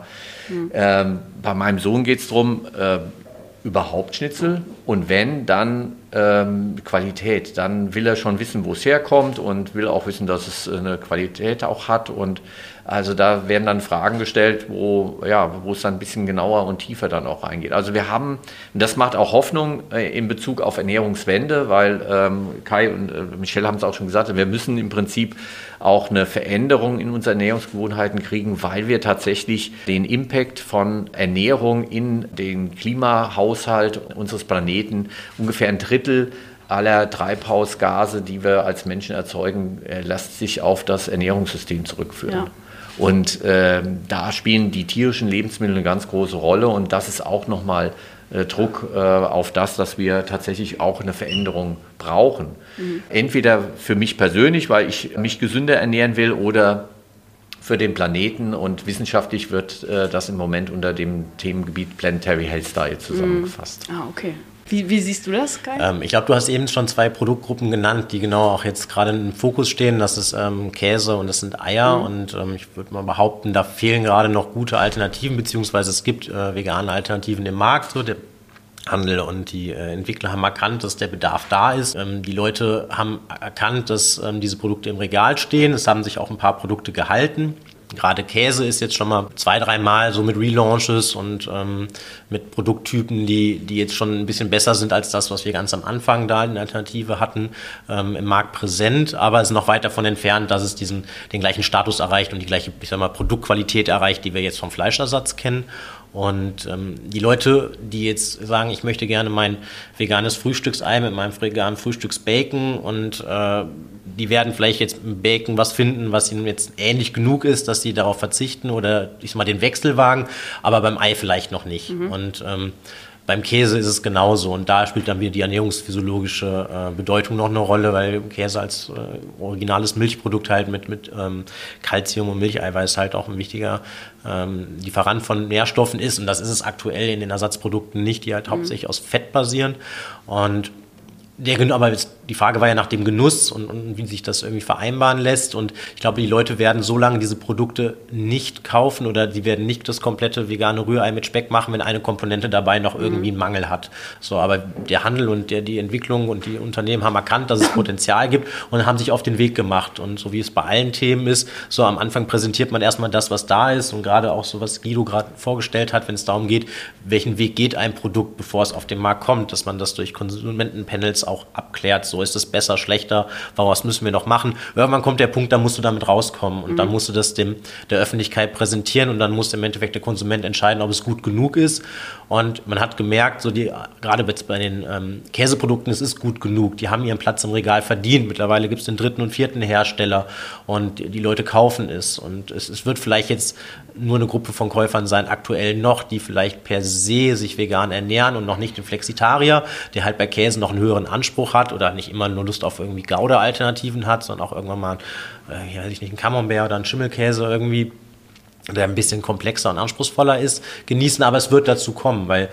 Bei meinem Sohn geht es darum, überhaupt Schnitzel, und wenn, dann Qualität. Dann will er schon wissen, wo es herkommt, und will auch wissen, dass es eine Qualität auch hat. Und also da werden dann Fragen gestellt, wo es dann ein bisschen genauer und tiefer dann auch reingeht. Also wir haben, und das macht auch Hoffnung in Bezug auf Ernährungswende, weil Kai und Michelle haben es auch schon gesagt, wir müssen im Prinzip auch eine Veränderung in unseren Ernährungsgewohnheiten kriegen, weil wir tatsächlich den Impact von Ernährung in den Klimahaushalt unseres Planeten ungefähr ein Drittel aller Treibhausgase, die wir als Menschen erzeugen, lässt sich auf das Ernährungssystem zurückführen. Ja. Und da spielen die tierischen Lebensmittel eine ganz große Rolle und das ist auch nochmal Druck auf das, dass wir tatsächlich auch eine Veränderung brauchen. Entweder für mich persönlich, weil ich mich gesünder ernähren will oder für den Planeten und wissenschaftlich wird das im Moment unter dem Themengebiet Planetary Health Diet zusammengefasst. Okay. Wie siehst du das, Kai? Ich glaube, du hast eben schon 2 Produktgruppen genannt, die genau auch jetzt gerade im Fokus stehen. Das ist Käse und das sind Eier. Und ich würde mal behaupten, da fehlen gerade noch gute Alternativen, beziehungsweise es gibt vegane Alternativen im Markt. So, der Handel und die Entwickler haben erkannt, dass der Bedarf da ist. Die Leute haben erkannt, dass diese Produkte im Regal stehen. Es haben sich auch ein paar Produkte gehalten. Gerade Käse ist jetzt schon mal 2-3 Mal so mit Relaunches und mit Produkttypen, die jetzt schon ein bisschen besser sind als das, was wir ganz am Anfang da in Alternative hatten, im Markt präsent. Aber es ist noch weit davon entfernt, dass es den gleichen Status erreicht und die gleiche, Produktqualität erreicht, die wir jetzt vom Fleischersatz kennen. Und die Leute, die jetzt sagen, ich möchte gerne mein veganes Frühstücksei mit meinem veganen Frühstücksbacon und die werden vielleicht jetzt im Bacon was finden, was ihnen jetzt ähnlich genug ist, dass sie darauf verzichten oder den Wechsel wagen, aber beim Ei vielleicht noch nicht. Und beim Käse ist es genauso und da spielt dann wieder die ernährungsphysiologische Bedeutung noch eine Rolle, weil Käse als originales Milchprodukt halt mit Calcium und Milcheiweiß halt auch ein wichtiger Lieferant von Nährstoffen ist und das ist es aktuell in den Ersatzprodukten nicht, die halt hauptsächlich aus Fett basieren und aber die Frage war ja nach dem Genuss und wie sich das irgendwie vereinbaren lässt. Und ich glaube, die Leute werden so lange diese Produkte nicht kaufen oder die werden nicht das komplette vegane Rührei mit Speck machen, wenn eine Komponente dabei noch irgendwie einen Mangel hat. So, aber der Handel und die Entwicklung und die Unternehmen haben erkannt, dass es Potenzial gibt und haben sich auf den Weg gemacht. Und so wie es bei allen Themen ist, so am Anfang präsentiert man erstmal das, was da ist und gerade auch so, was Guido gerade vorgestellt hat, wenn es darum geht, welchen Weg geht ein Produkt, bevor es auf den Markt kommt, dass man das durch Konsumentenpanels auch abklärt, so ist es besser, schlechter, was müssen wir noch machen. Irgendwann kommt der Punkt, da musst du damit rauskommen und dann musst du das der Öffentlichkeit präsentieren und dann muss im Endeffekt der Konsument entscheiden, ob es gut genug ist und man hat gemerkt, gerade jetzt bei den Käseprodukten, es ist gut genug, die haben ihren Platz im Regal verdient, mittlerweile gibt es den 3. und 4. Hersteller und die Leute kaufen es und es wird vielleicht jetzt nur eine Gruppe von Käufern sein, aktuell noch, die vielleicht per se sich vegan ernähren und noch nicht den Flexitarier, der halt bei Käse noch einen höheren Anspruch hat oder nicht immer nur Lust auf irgendwie Gouda-Alternativen hat, sondern auch irgendwann mal, einen Camembert oder einen Schimmelkäse irgendwie, der ein bisschen komplexer und anspruchsvoller ist, genießen. Aber es wird dazu kommen, weil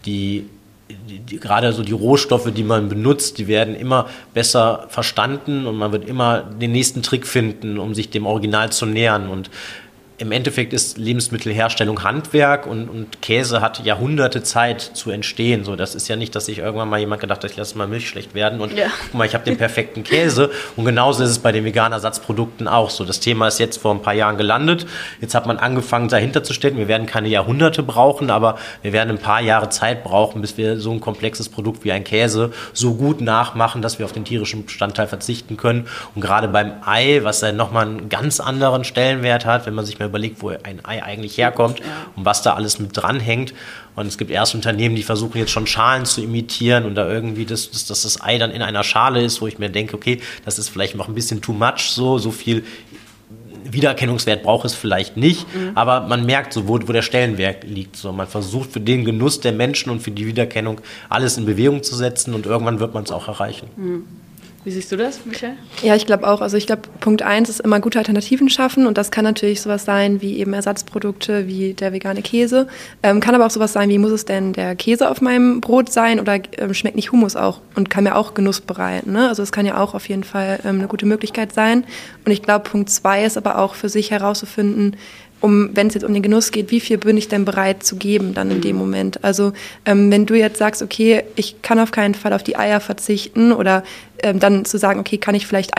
gerade so die Rohstoffe, die man benutzt, die werden immer besser verstanden und man wird immer den nächsten Trick finden, um sich dem Original zu nähern und im Endeffekt ist Lebensmittelherstellung Handwerk und Käse hat Jahrhunderte Zeit zu entstehen. So, das ist ja nicht, dass sich irgendwann mal jemand gedacht hat, ich lasse mal Milch schlecht werden und guck mal, ich habe den perfekten Käse. Und genauso ist es bei den veganen Ersatzprodukten auch so. Das Thema ist jetzt vor ein paar Jahren gelandet. Jetzt hat man angefangen, dahinter zu stellen. Wir werden keine Jahrhunderte brauchen, aber wir werden ein paar Jahre Zeit brauchen, bis wir so ein komplexes Produkt wie ein Käse so gut nachmachen, dass wir auf den tierischen Bestandteil verzichten können. Und gerade beim Ei, was dann nochmal einen ganz anderen Stellenwert hat, wenn man sich mal überlegt, wo ein Ei eigentlich herkommt und was da alles mit dranhängt. Und es gibt erst Unternehmen, die versuchen jetzt schon Schalen zu imitieren und da irgendwie, dass das Ei dann in einer Schale ist, wo ich mir denke, okay, das ist vielleicht noch ein bisschen too much, so viel Wiedererkennungswert braucht es vielleicht nicht, aber man merkt so, wo der Stellenwert liegt. So, man versucht für den Genuss der Menschen und für die Wiedererkennung alles in Bewegung zu setzen und irgendwann wird man es auch erreichen. Wie siehst du das, Michelle? Ja, ich glaube auch. Also ich glaube, Punkt 1 ist immer gute Alternativen schaffen und das kann natürlich sowas sein wie eben Ersatzprodukte wie der vegane Käse. Kann aber auch sowas sein wie, muss es denn der Käse auf meinem Brot sein oder schmeckt nicht Hummus auch und kann mir auch Genuss bereiten. Ne? Also es kann ja auch auf jeden Fall eine gute Möglichkeit sein. Und ich glaube, Punkt 2 ist aber auch für sich herauszufinden, wenn es jetzt um den Genuss geht, wie viel bin ich denn bereit zu geben dann in dem Moment? Also wenn du jetzt sagst, okay, ich kann auf keinen Fall auf die Eier verzichten oder dann zu sagen, okay, kann ich vielleicht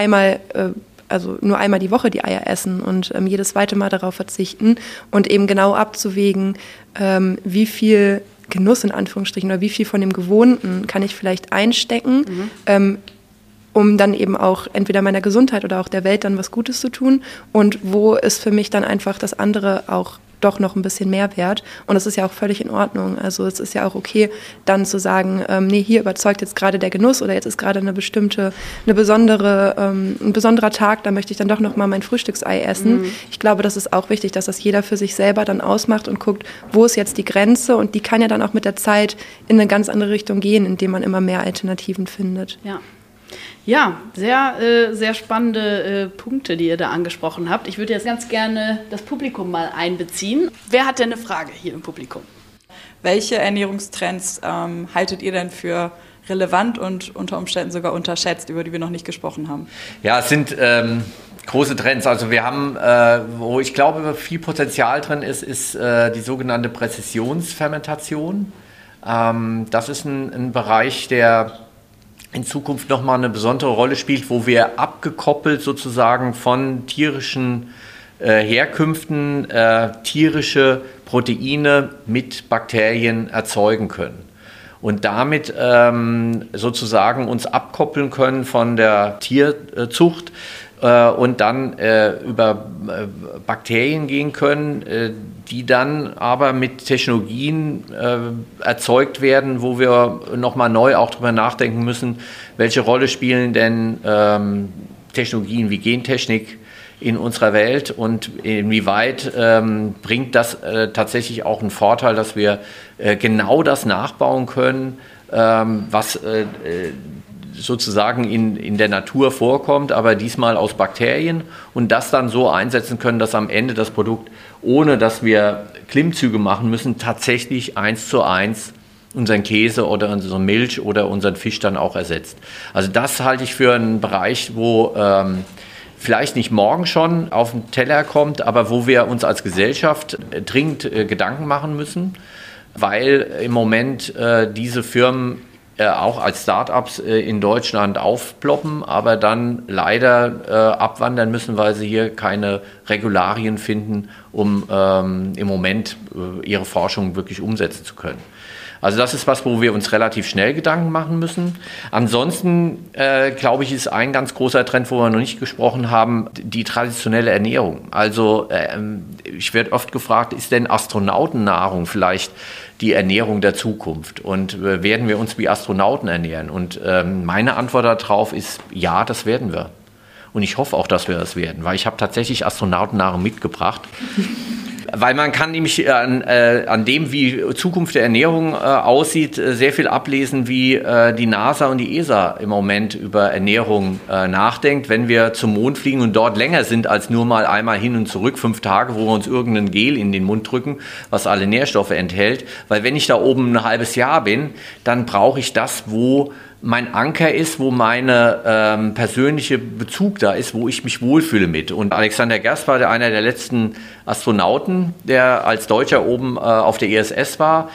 nur einmal die Woche die Eier essen und jedes zweite Mal darauf verzichten und eben genau abzuwägen, wie viel Genuss in Anführungsstrichen oder wie viel von dem Gewohnten kann ich vielleicht einstecken, um dann eben auch entweder meiner Gesundheit oder auch der Welt dann was Gutes zu tun und wo ist für mich dann einfach das andere auch doch noch ein bisschen mehr wert. Und das ist ja auch völlig in Ordnung. Also es ist ja auch okay, dann zu sagen, nee, hier überzeugt jetzt gerade der Genuss oder jetzt ist gerade ein besonderer Tag, da möchte ich dann doch noch mal mein Frühstücksei essen. Ich glaube, das ist auch wichtig, dass das jeder für sich selber dann ausmacht und guckt, wo ist jetzt die Grenze, und die kann ja dann auch mit der Zeit in eine ganz andere Richtung gehen, indem man immer mehr Alternativen findet. Ja, sehr, sehr spannende Punkte, die ihr da angesprochen habt. Ich würde jetzt ganz gerne das Publikum mal einbeziehen. Wer hat denn eine Frage hier im Publikum? Welche Ernährungstrends haltet ihr denn für relevant und unter Umständen sogar unterschätzt, über die wir noch nicht gesprochen haben? Ja, es sind große Trends. Also wir haben, wo ich glaube, viel Potenzial drin ist die sogenannte Präzisionsfermentation. Das ist ein Bereich, der in Zukunft nochmal eine besondere Rolle spielt, wo wir abgekoppelt sozusagen von tierischen Herkünften tierische Proteine mit Bakterien erzeugen können. Und damit sozusagen uns abkoppeln können von der Tierzucht und dann über Bakterien gehen können, die dann aber mit Technologien erzeugt werden, wo wir nochmal neu auch drüber nachdenken müssen, welche Rolle spielen denn Technologien wie Gentechnik in unserer Welt und inwieweit bringt das tatsächlich auch einen Vorteil, dass wir genau das nachbauen können, was sozusagen in der Natur vorkommt, aber diesmal aus Bakterien, und das dann so einsetzen können, dass am Ende das Produkt, ohne dass wir Klimmzüge machen müssen, tatsächlich 1:1 unseren Käse oder unsere Milch oder unseren Fisch dann auch ersetzt. Also das halte ich für einen Bereich, wo vielleicht nicht morgen schon auf den Teller kommt, aber wo wir uns als Gesellschaft dringend Gedanken machen müssen, weil im Moment diese Firmen auch als Start-ups in Deutschland aufploppen, aber dann leider abwandern müssen, weil sie hier keine Regularien finden, um im Moment ihre Forschung wirklich umsetzen zu können. Also das ist was, wo wir uns relativ schnell Gedanken machen müssen. Ansonsten, glaube ich, ist ein ganz großer Trend, wo wir noch nicht gesprochen haben, die traditionelle Ernährung. Also ich werde oft gefragt, ist denn Astronautennahrung vielleicht die Ernährung der Zukunft? Und werden wir uns wie Astronauten ernähren? Und meine Antwort darauf ist, ja, das werden wir. Und ich hoffe auch, dass wir das werden, weil ich habe tatsächlich Astronautennahrung mitgebracht. Weil man kann nämlich an dem, wie Zukunft der Ernährung aussieht, sehr viel ablesen, wie die NASA und die ESA im Moment über Ernährung nachdenkt. Wenn wir zum Mond fliegen und dort länger sind als nur mal einmal hin und zurück, 5 Tage, wo wir uns irgendein Gel in den Mund drücken, was alle Nährstoffe enthält. Weil wenn ich da oben ein halbes Jahr bin, dann brauche ich das, wo mein Anker ist, wo meine persönliche Bezug da ist, wo ich mich wohlfühle mit. Und Alexander Gerst war einer der letzten Astronauten, der als Deutscher oben auf der ISS war,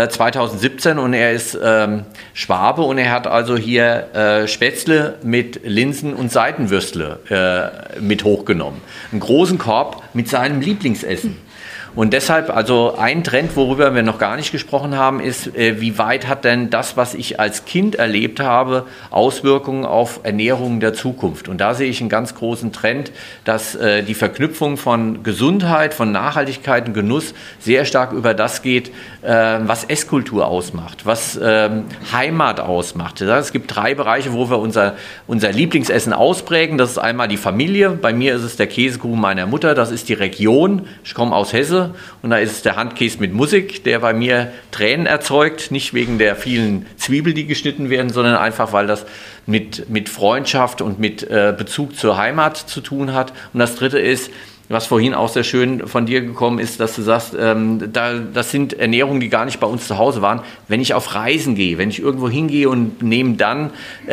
2017, und er ist Schwabe und er hat also hier Spätzle mit Linsen und Seitenwürstle mit hochgenommen. Einen großen Korb mit seinem Lieblingsessen. Und deshalb, also ein Trend, worüber wir noch gar nicht gesprochen haben, ist, wie weit hat denn das, was ich als Kind erlebt habe, Auswirkungen auf Ernährung der Zukunft? Und da sehe ich einen ganz großen Trend, dass die Verknüpfung von Gesundheit, von Nachhaltigkeit und Genuss sehr stark über das geht, was Esskultur ausmacht, was Heimat ausmacht. Es gibt 3 Bereiche, wo wir unser Lieblingsessen ausprägen. Das ist einmal die Familie. Bei mir ist es der Käsekuchen meiner Mutter. Das ist die Region. Ich komme aus Hesse. Und da ist es der Handkäse mit Musik, der bei mir Tränen erzeugt. Nicht wegen der vielen Zwiebeln, die geschnitten werden, sondern einfach, weil das mit Freundschaft und mit Bezug zur Heimat zu tun hat. Und das Dritte ist, was vorhin auch sehr schön von dir gekommen ist, dass du sagst, das sind Ernährungen, die gar nicht bei uns zu Hause waren. Wenn ich auf Reisen gehe, wenn ich irgendwo hingehe und nehme dann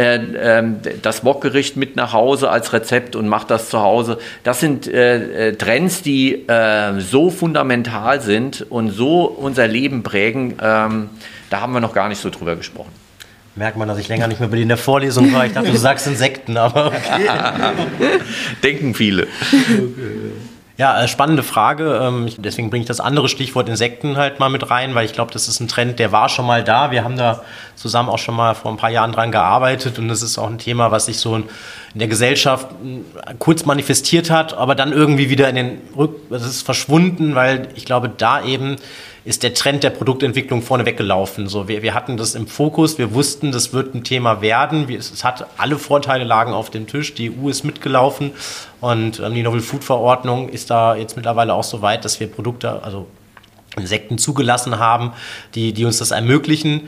das Wokgericht mit nach Hause als Rezept und mache das zu Hause, das sind Trends, die so fundamental sind und so unser Leben prägen, da haben wir noch gar nicht so drüber gesprochen. Merkt man, dass ich länger nicht mehr bei dir in der Vorlesung war. Ich dachte, du sagst Insekten, aber okay. Denken viele. Okay. Ja, spannende Frage. Deswegen bringe ich das andere Stichwort Insekten halt mal mit rein, weil ich glaube, das ist ein Trend, der war schon mal da. Wir haben da zusammen auch schon mal vor ein paar Jahren dran gearbeitet und das ist auch ein Thema, was sich so in der Gesellschaft kurz manifestiert hat, aber dann irgendwie wieder das ist verschwunden, weil ich glaube, da eben ist der Trend der Produktentwicklung vorne weggelaufen. So, wir hatten das im Fokus, wir wussten, das wird ein Thema werden. Es hat alle Vorteile lagen auf dem Tisch, die EU ist mitgelaufen und die Novel Food Verordnung ist da jetzt mittlerweile auch so weit, dass wir Produkte, also Insekten zugelassen haben, die uns das ermöglichen.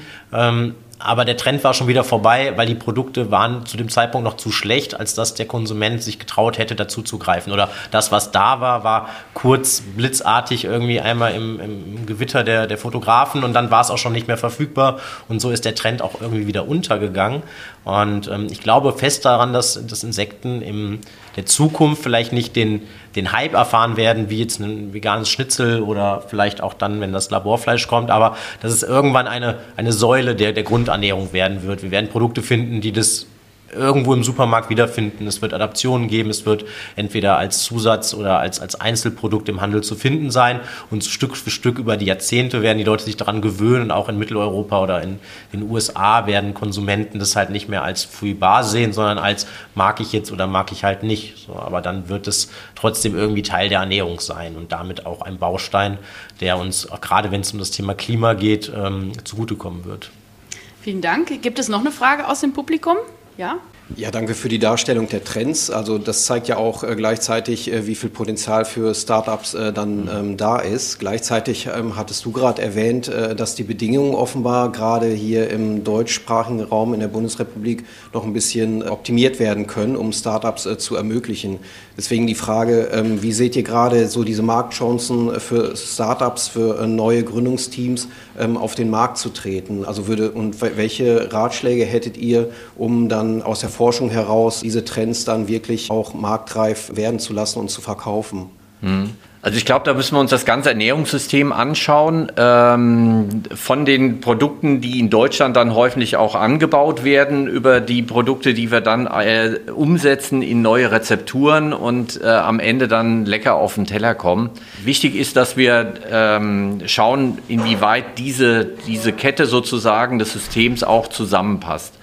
Aber der Trend war schon wieder vorbei, weil die Produkte waren zu dem Zeitpunkt noch zu schlecht, als dass der Konsument sich getraut hätte, dazu zu greifen. Oder das, was da war kurz, blitzartig irgendwie einmal im Gewitter der Fotografen und dann war es auch schon nicht mehr verfügbar. Und so ist der Trend auch irgendwie wieder untergegangen. Und ich glaube fest daran, dass Insekten in der Zukunft vielleicht nicht den Hype erfahren werden, wie jetzt ein veganes Schnitzel oder vielleicht auch dann, wenn das Laborfleisch kommt, aber dass es irgendwann eine Säule der Grundernährung werden wird. Wir werden Produkte finden, die das irgendwo im Supermarkt wiederfinden. Es wird Adaptionen geben, es wird entweder als Zusatz oder als Einzelprodukt im Handel zu finden sein und Stück für Stück über die Jahrzehnte werden die Leute sich daran gewöhnen. Auch in Mitteleuropa oder in den USA werden Konsumenten das halt nicht mehr als Fouillis sehen, sondern als mag ich jetzt oder mag ich halt nicht. So, aber dann wird es trotzdem irgendwie Teil der Ernährung sein und damit auch ein Baustein, der uns, auch gerade wenn es um das Thema Klima geht, zugutekommen wird. Vielen Dank. Gibt es noch eine Frage aus dem Publikum? Ja? Ja, danke für die Darstellung der Trends. Also das zeigt ja auch gleichzeitig, wie viel Potenzial für Startups dann da ist. Gleichzeitig hattest du gerade erwähnt, dass die Bedingungen offenbar gerade hier im deutschsprachigen Raum in der Bundesrepublik noch ein bisschen optimiert werden können, um Startups zu ermöglichen. Deswegen die Frage, wie seht ihr gerade so diese Marktchancen für Startups, für neue Gründungsteams auf den Markt zu treten? Also welche Ratschläge hättet ihr, um dann aus der Forschung heraus diese Trends dann wirklich auch marktreif werden zu lassen und zu verkaufen? Also ich glaube, da müssen wir uns das ganze Ernährungssystem anschauen, von den Produkten, die in Deutschland dann häufig auch angebaut werden, über die Produkte, die wir dann umsetzen in neue Rezepturen und am Ende dann lecker auf den Teller kommen. Wichtig ist, dass wir schauen, inwieweit diese Kette sozusagen des Systems auch zusammenpasst.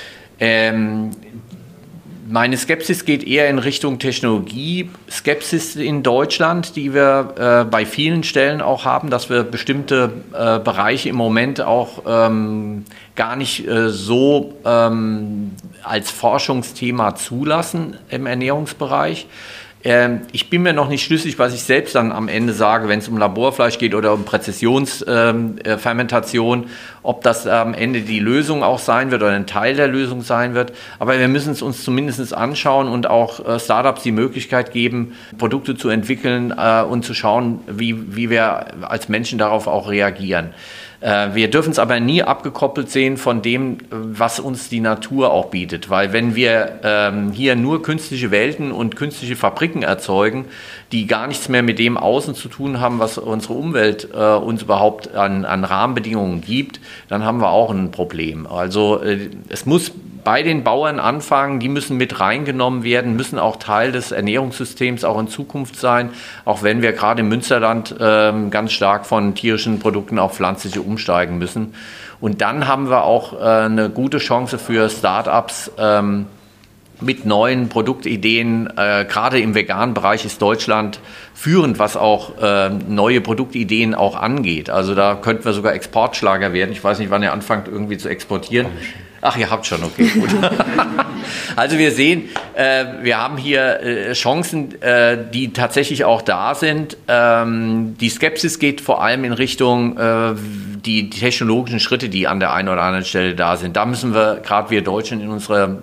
Meine Skepsis geht eher in Richtung Technologie-Skepsis in Deutschland, die wir bei vielen Stellen auch haben, dass wir bestimmte Bereiche im Moment auch gar nicht so als Forschungsthema zulassen im Ernährungsbereich. Ich bin mir noch nicht schlüssig, was ich selbst dann am Ende sage, wenn es um Laborfleisch geht oder um Präzisionsfermentation, ob das am Ende die Lösung auch sein wird oder ein Teil der Lösung sein wird. Aber wir müssen es uns zumindest anschauen und auch Startups die Möglichkeit geben, Produkte zu entwickeln und zu schauen, wie wir als Menschen darauf auch reagieren. Wir dürfen es aber nie abgekoppelt sehen von dem, was uns die Natur auch bietet. Weil wenn wir hier nur künstliche Welten und künstliche Fabriken erzeugen, die gar nichts mehr mit dem Außen zu tun haben, was unsere Umwelt uns überhaupt an Rahmenbedingungen gibt, dann haben wir auch ein Problem. Also es muss bei den Bauern anfangen, die müssen mit reingenommen werden, müssen auch Teil des Ernährungssystems auch in Zukunft sein, auch wenn wir gerade im Münsterland ganz stark von tierischen Produkten auf pflanzliche umsteigen müssen. Und dann haben wir auch eine gute Chance für Start-ups mit neuen Produktideen. Gerade im veganen Bereich ist Deutschland führend, was auch neue Produktideen auch angeht. Also da könnten wir sogar Exportschlager werden. Ich weiß nicht, wann ihr anfangt irgendwie zu exportieren. Ach, ihr habt schon, okay, gut. Also wir sehen, wir haben hier Chancen, die tatsächlich auch da sind. Die Skepsis geht vor allem in Richtung die technologischen Schritte, die an der einen oder anderen Stelle da sind. Da müssen wir, gerade wir Deutschen, in unserer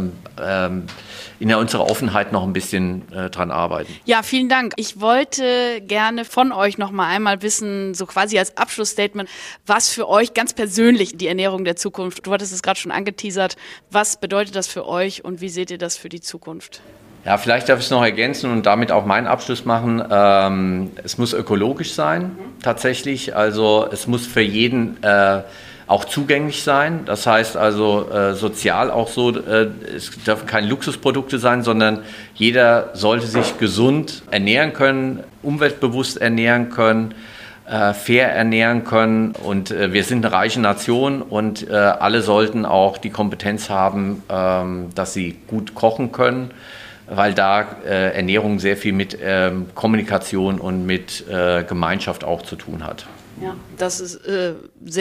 Offenheit noch ein bisschen dran arbeiten. Ja, vielen Dank. Ich wollte gerne von euch noch mal einmal wissen, so quasi als Abschlussstatement, was für euch ganz persönlich die Ernährung der Zukunft, du hattest es gerade schon angeteasert, was bedeutet das für euch und wie seht ihr das für die Zukunft? Ja, vielleicht darf ich es noch ergänzen und damit auch meinen Abschluss machen. Es muss ökologisch sein, tatsächlich. Also es muss für jeden auch zugänglich sein. Das heißt also sozial auch so, es dürfen keine Luxusprodukte sein, sondern jeder sollte sich gesund ernähren können, umweltbewusst ernähren können, fair ernähren können. Und wir sind eine reiche Nation und alle sollten auch die Kompetenz haben, dass sie gut kochen können, weil da Ernährung sehr viel mit Kommunikation und mit Gemeinschaft auch zu tun hat. Ja, das ist ein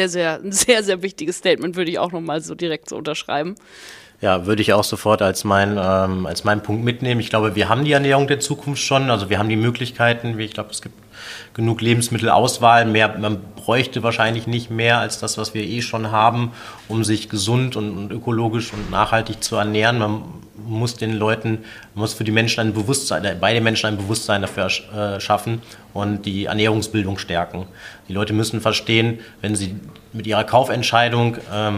sehr wichtiges Statement, würde ich auch nochmal so direkt so unterschreiben. Ja, würde ich auch sofort als meinen Punkt mitnehmen. Ich glaube, wir haben die Ernährung der Zukunft schon. Also wir haben die Möglichkeiten. Ich glaube, es gibt genug Lebensmittelauswahl. Man bräuchte wahrscheinlich nicht mehr als das, was wir schon haben, um sich gesund und ökologisch und nachhaltig zu ernähren. Man muss für die Menschen bei den Menschen ein Bewusstsein dafür schaffen und die Ernährungsbildung stärken. Die Leute müssen verstehen, wenn sie mit ihrer Kaufentscheidung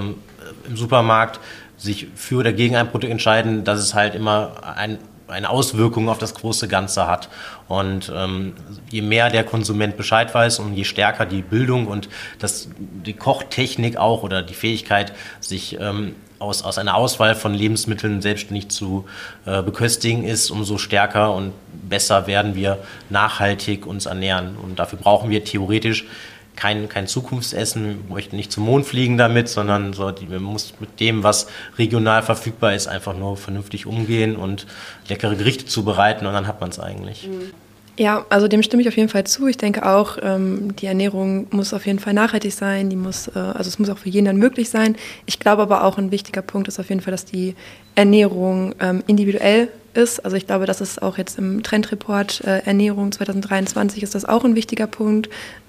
im Supermarkt sich für oder gegen ein Produkt entscheiden, dass es halt immer eine Auswirkung auf das große Ganze hat. Und je mehr der Konsument Bescheid weiß und je stärker die Bildung und die Kochtechnik auch oder die Fähigkeit, sich aus einer Auswahl von Lebensmitteln selbstständig zu beköstigen ist, umso stärker und besser werden wir nachhaltig uns ernähren. Und dafür brauchen wir theoretisch kein Zukunftsessen. Wir möchten nicht zum Mond fliegen damit, sondern man muss mit dem, was regional verfügbar ist, einfach nur vernünftig umgehen und leckere Gerichte zubereiten und dann hat man es eigentlich. Ja, also dem stimme ich auf jeden Fall zu. Ich denke auch, die Ernährung muss auf jeden Fall nachhaltig sein. Es muss auch für jeden dann möglich sein. Ich glaube aber auch, ein wichtiger Punkt ist auf jeden Fall, dass die Ernährung individuell ist. Also ich glaube, das ist auch jetzt im Trendreport Ernährung 2023 ist das auch ein wichtiger Punkt.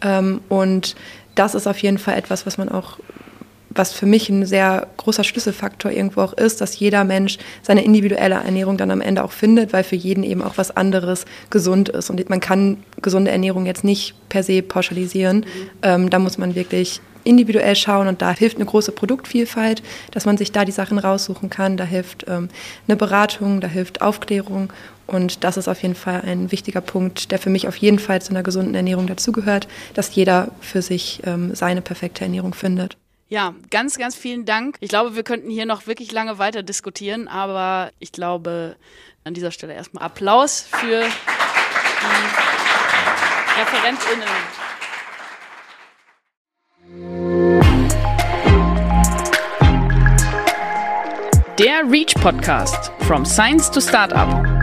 Und das ist auf jeden Fall etwas, was für mich ein sehr großer Schlüsselfaktor irgendwo auch ist, dass jeder Mensch seine individuelle Ernährung dann am Ende auch findet, weil für jeden eben auch was anderes gesund ist. Und man kann gesunde Ernährung jetzt nicht per se pauschalisieren. Da muss man wirklich individuell schauen und da hilft eine große Produktvielfalt, dass man sich da die Sachen raussuchen kann. Da hilft eine Beratung, da hilft Aufklärung und das ist auf jeden Fall ein wichtiger Punkt, der für mich auf jeden Fall zu einer gesunden Ernährung dazugehört, dass jeder für sich seine perfekte Ernährung findet. Ja, ganz, ganz vielen Dank. Ich glaube, wir könnten hier noch wirklich lange weiter diskutieren, aber ich glaube, an dieser Stelle erstmal Applaus für die ReferentInnen. Der REACH Podcast, From Science to Startup.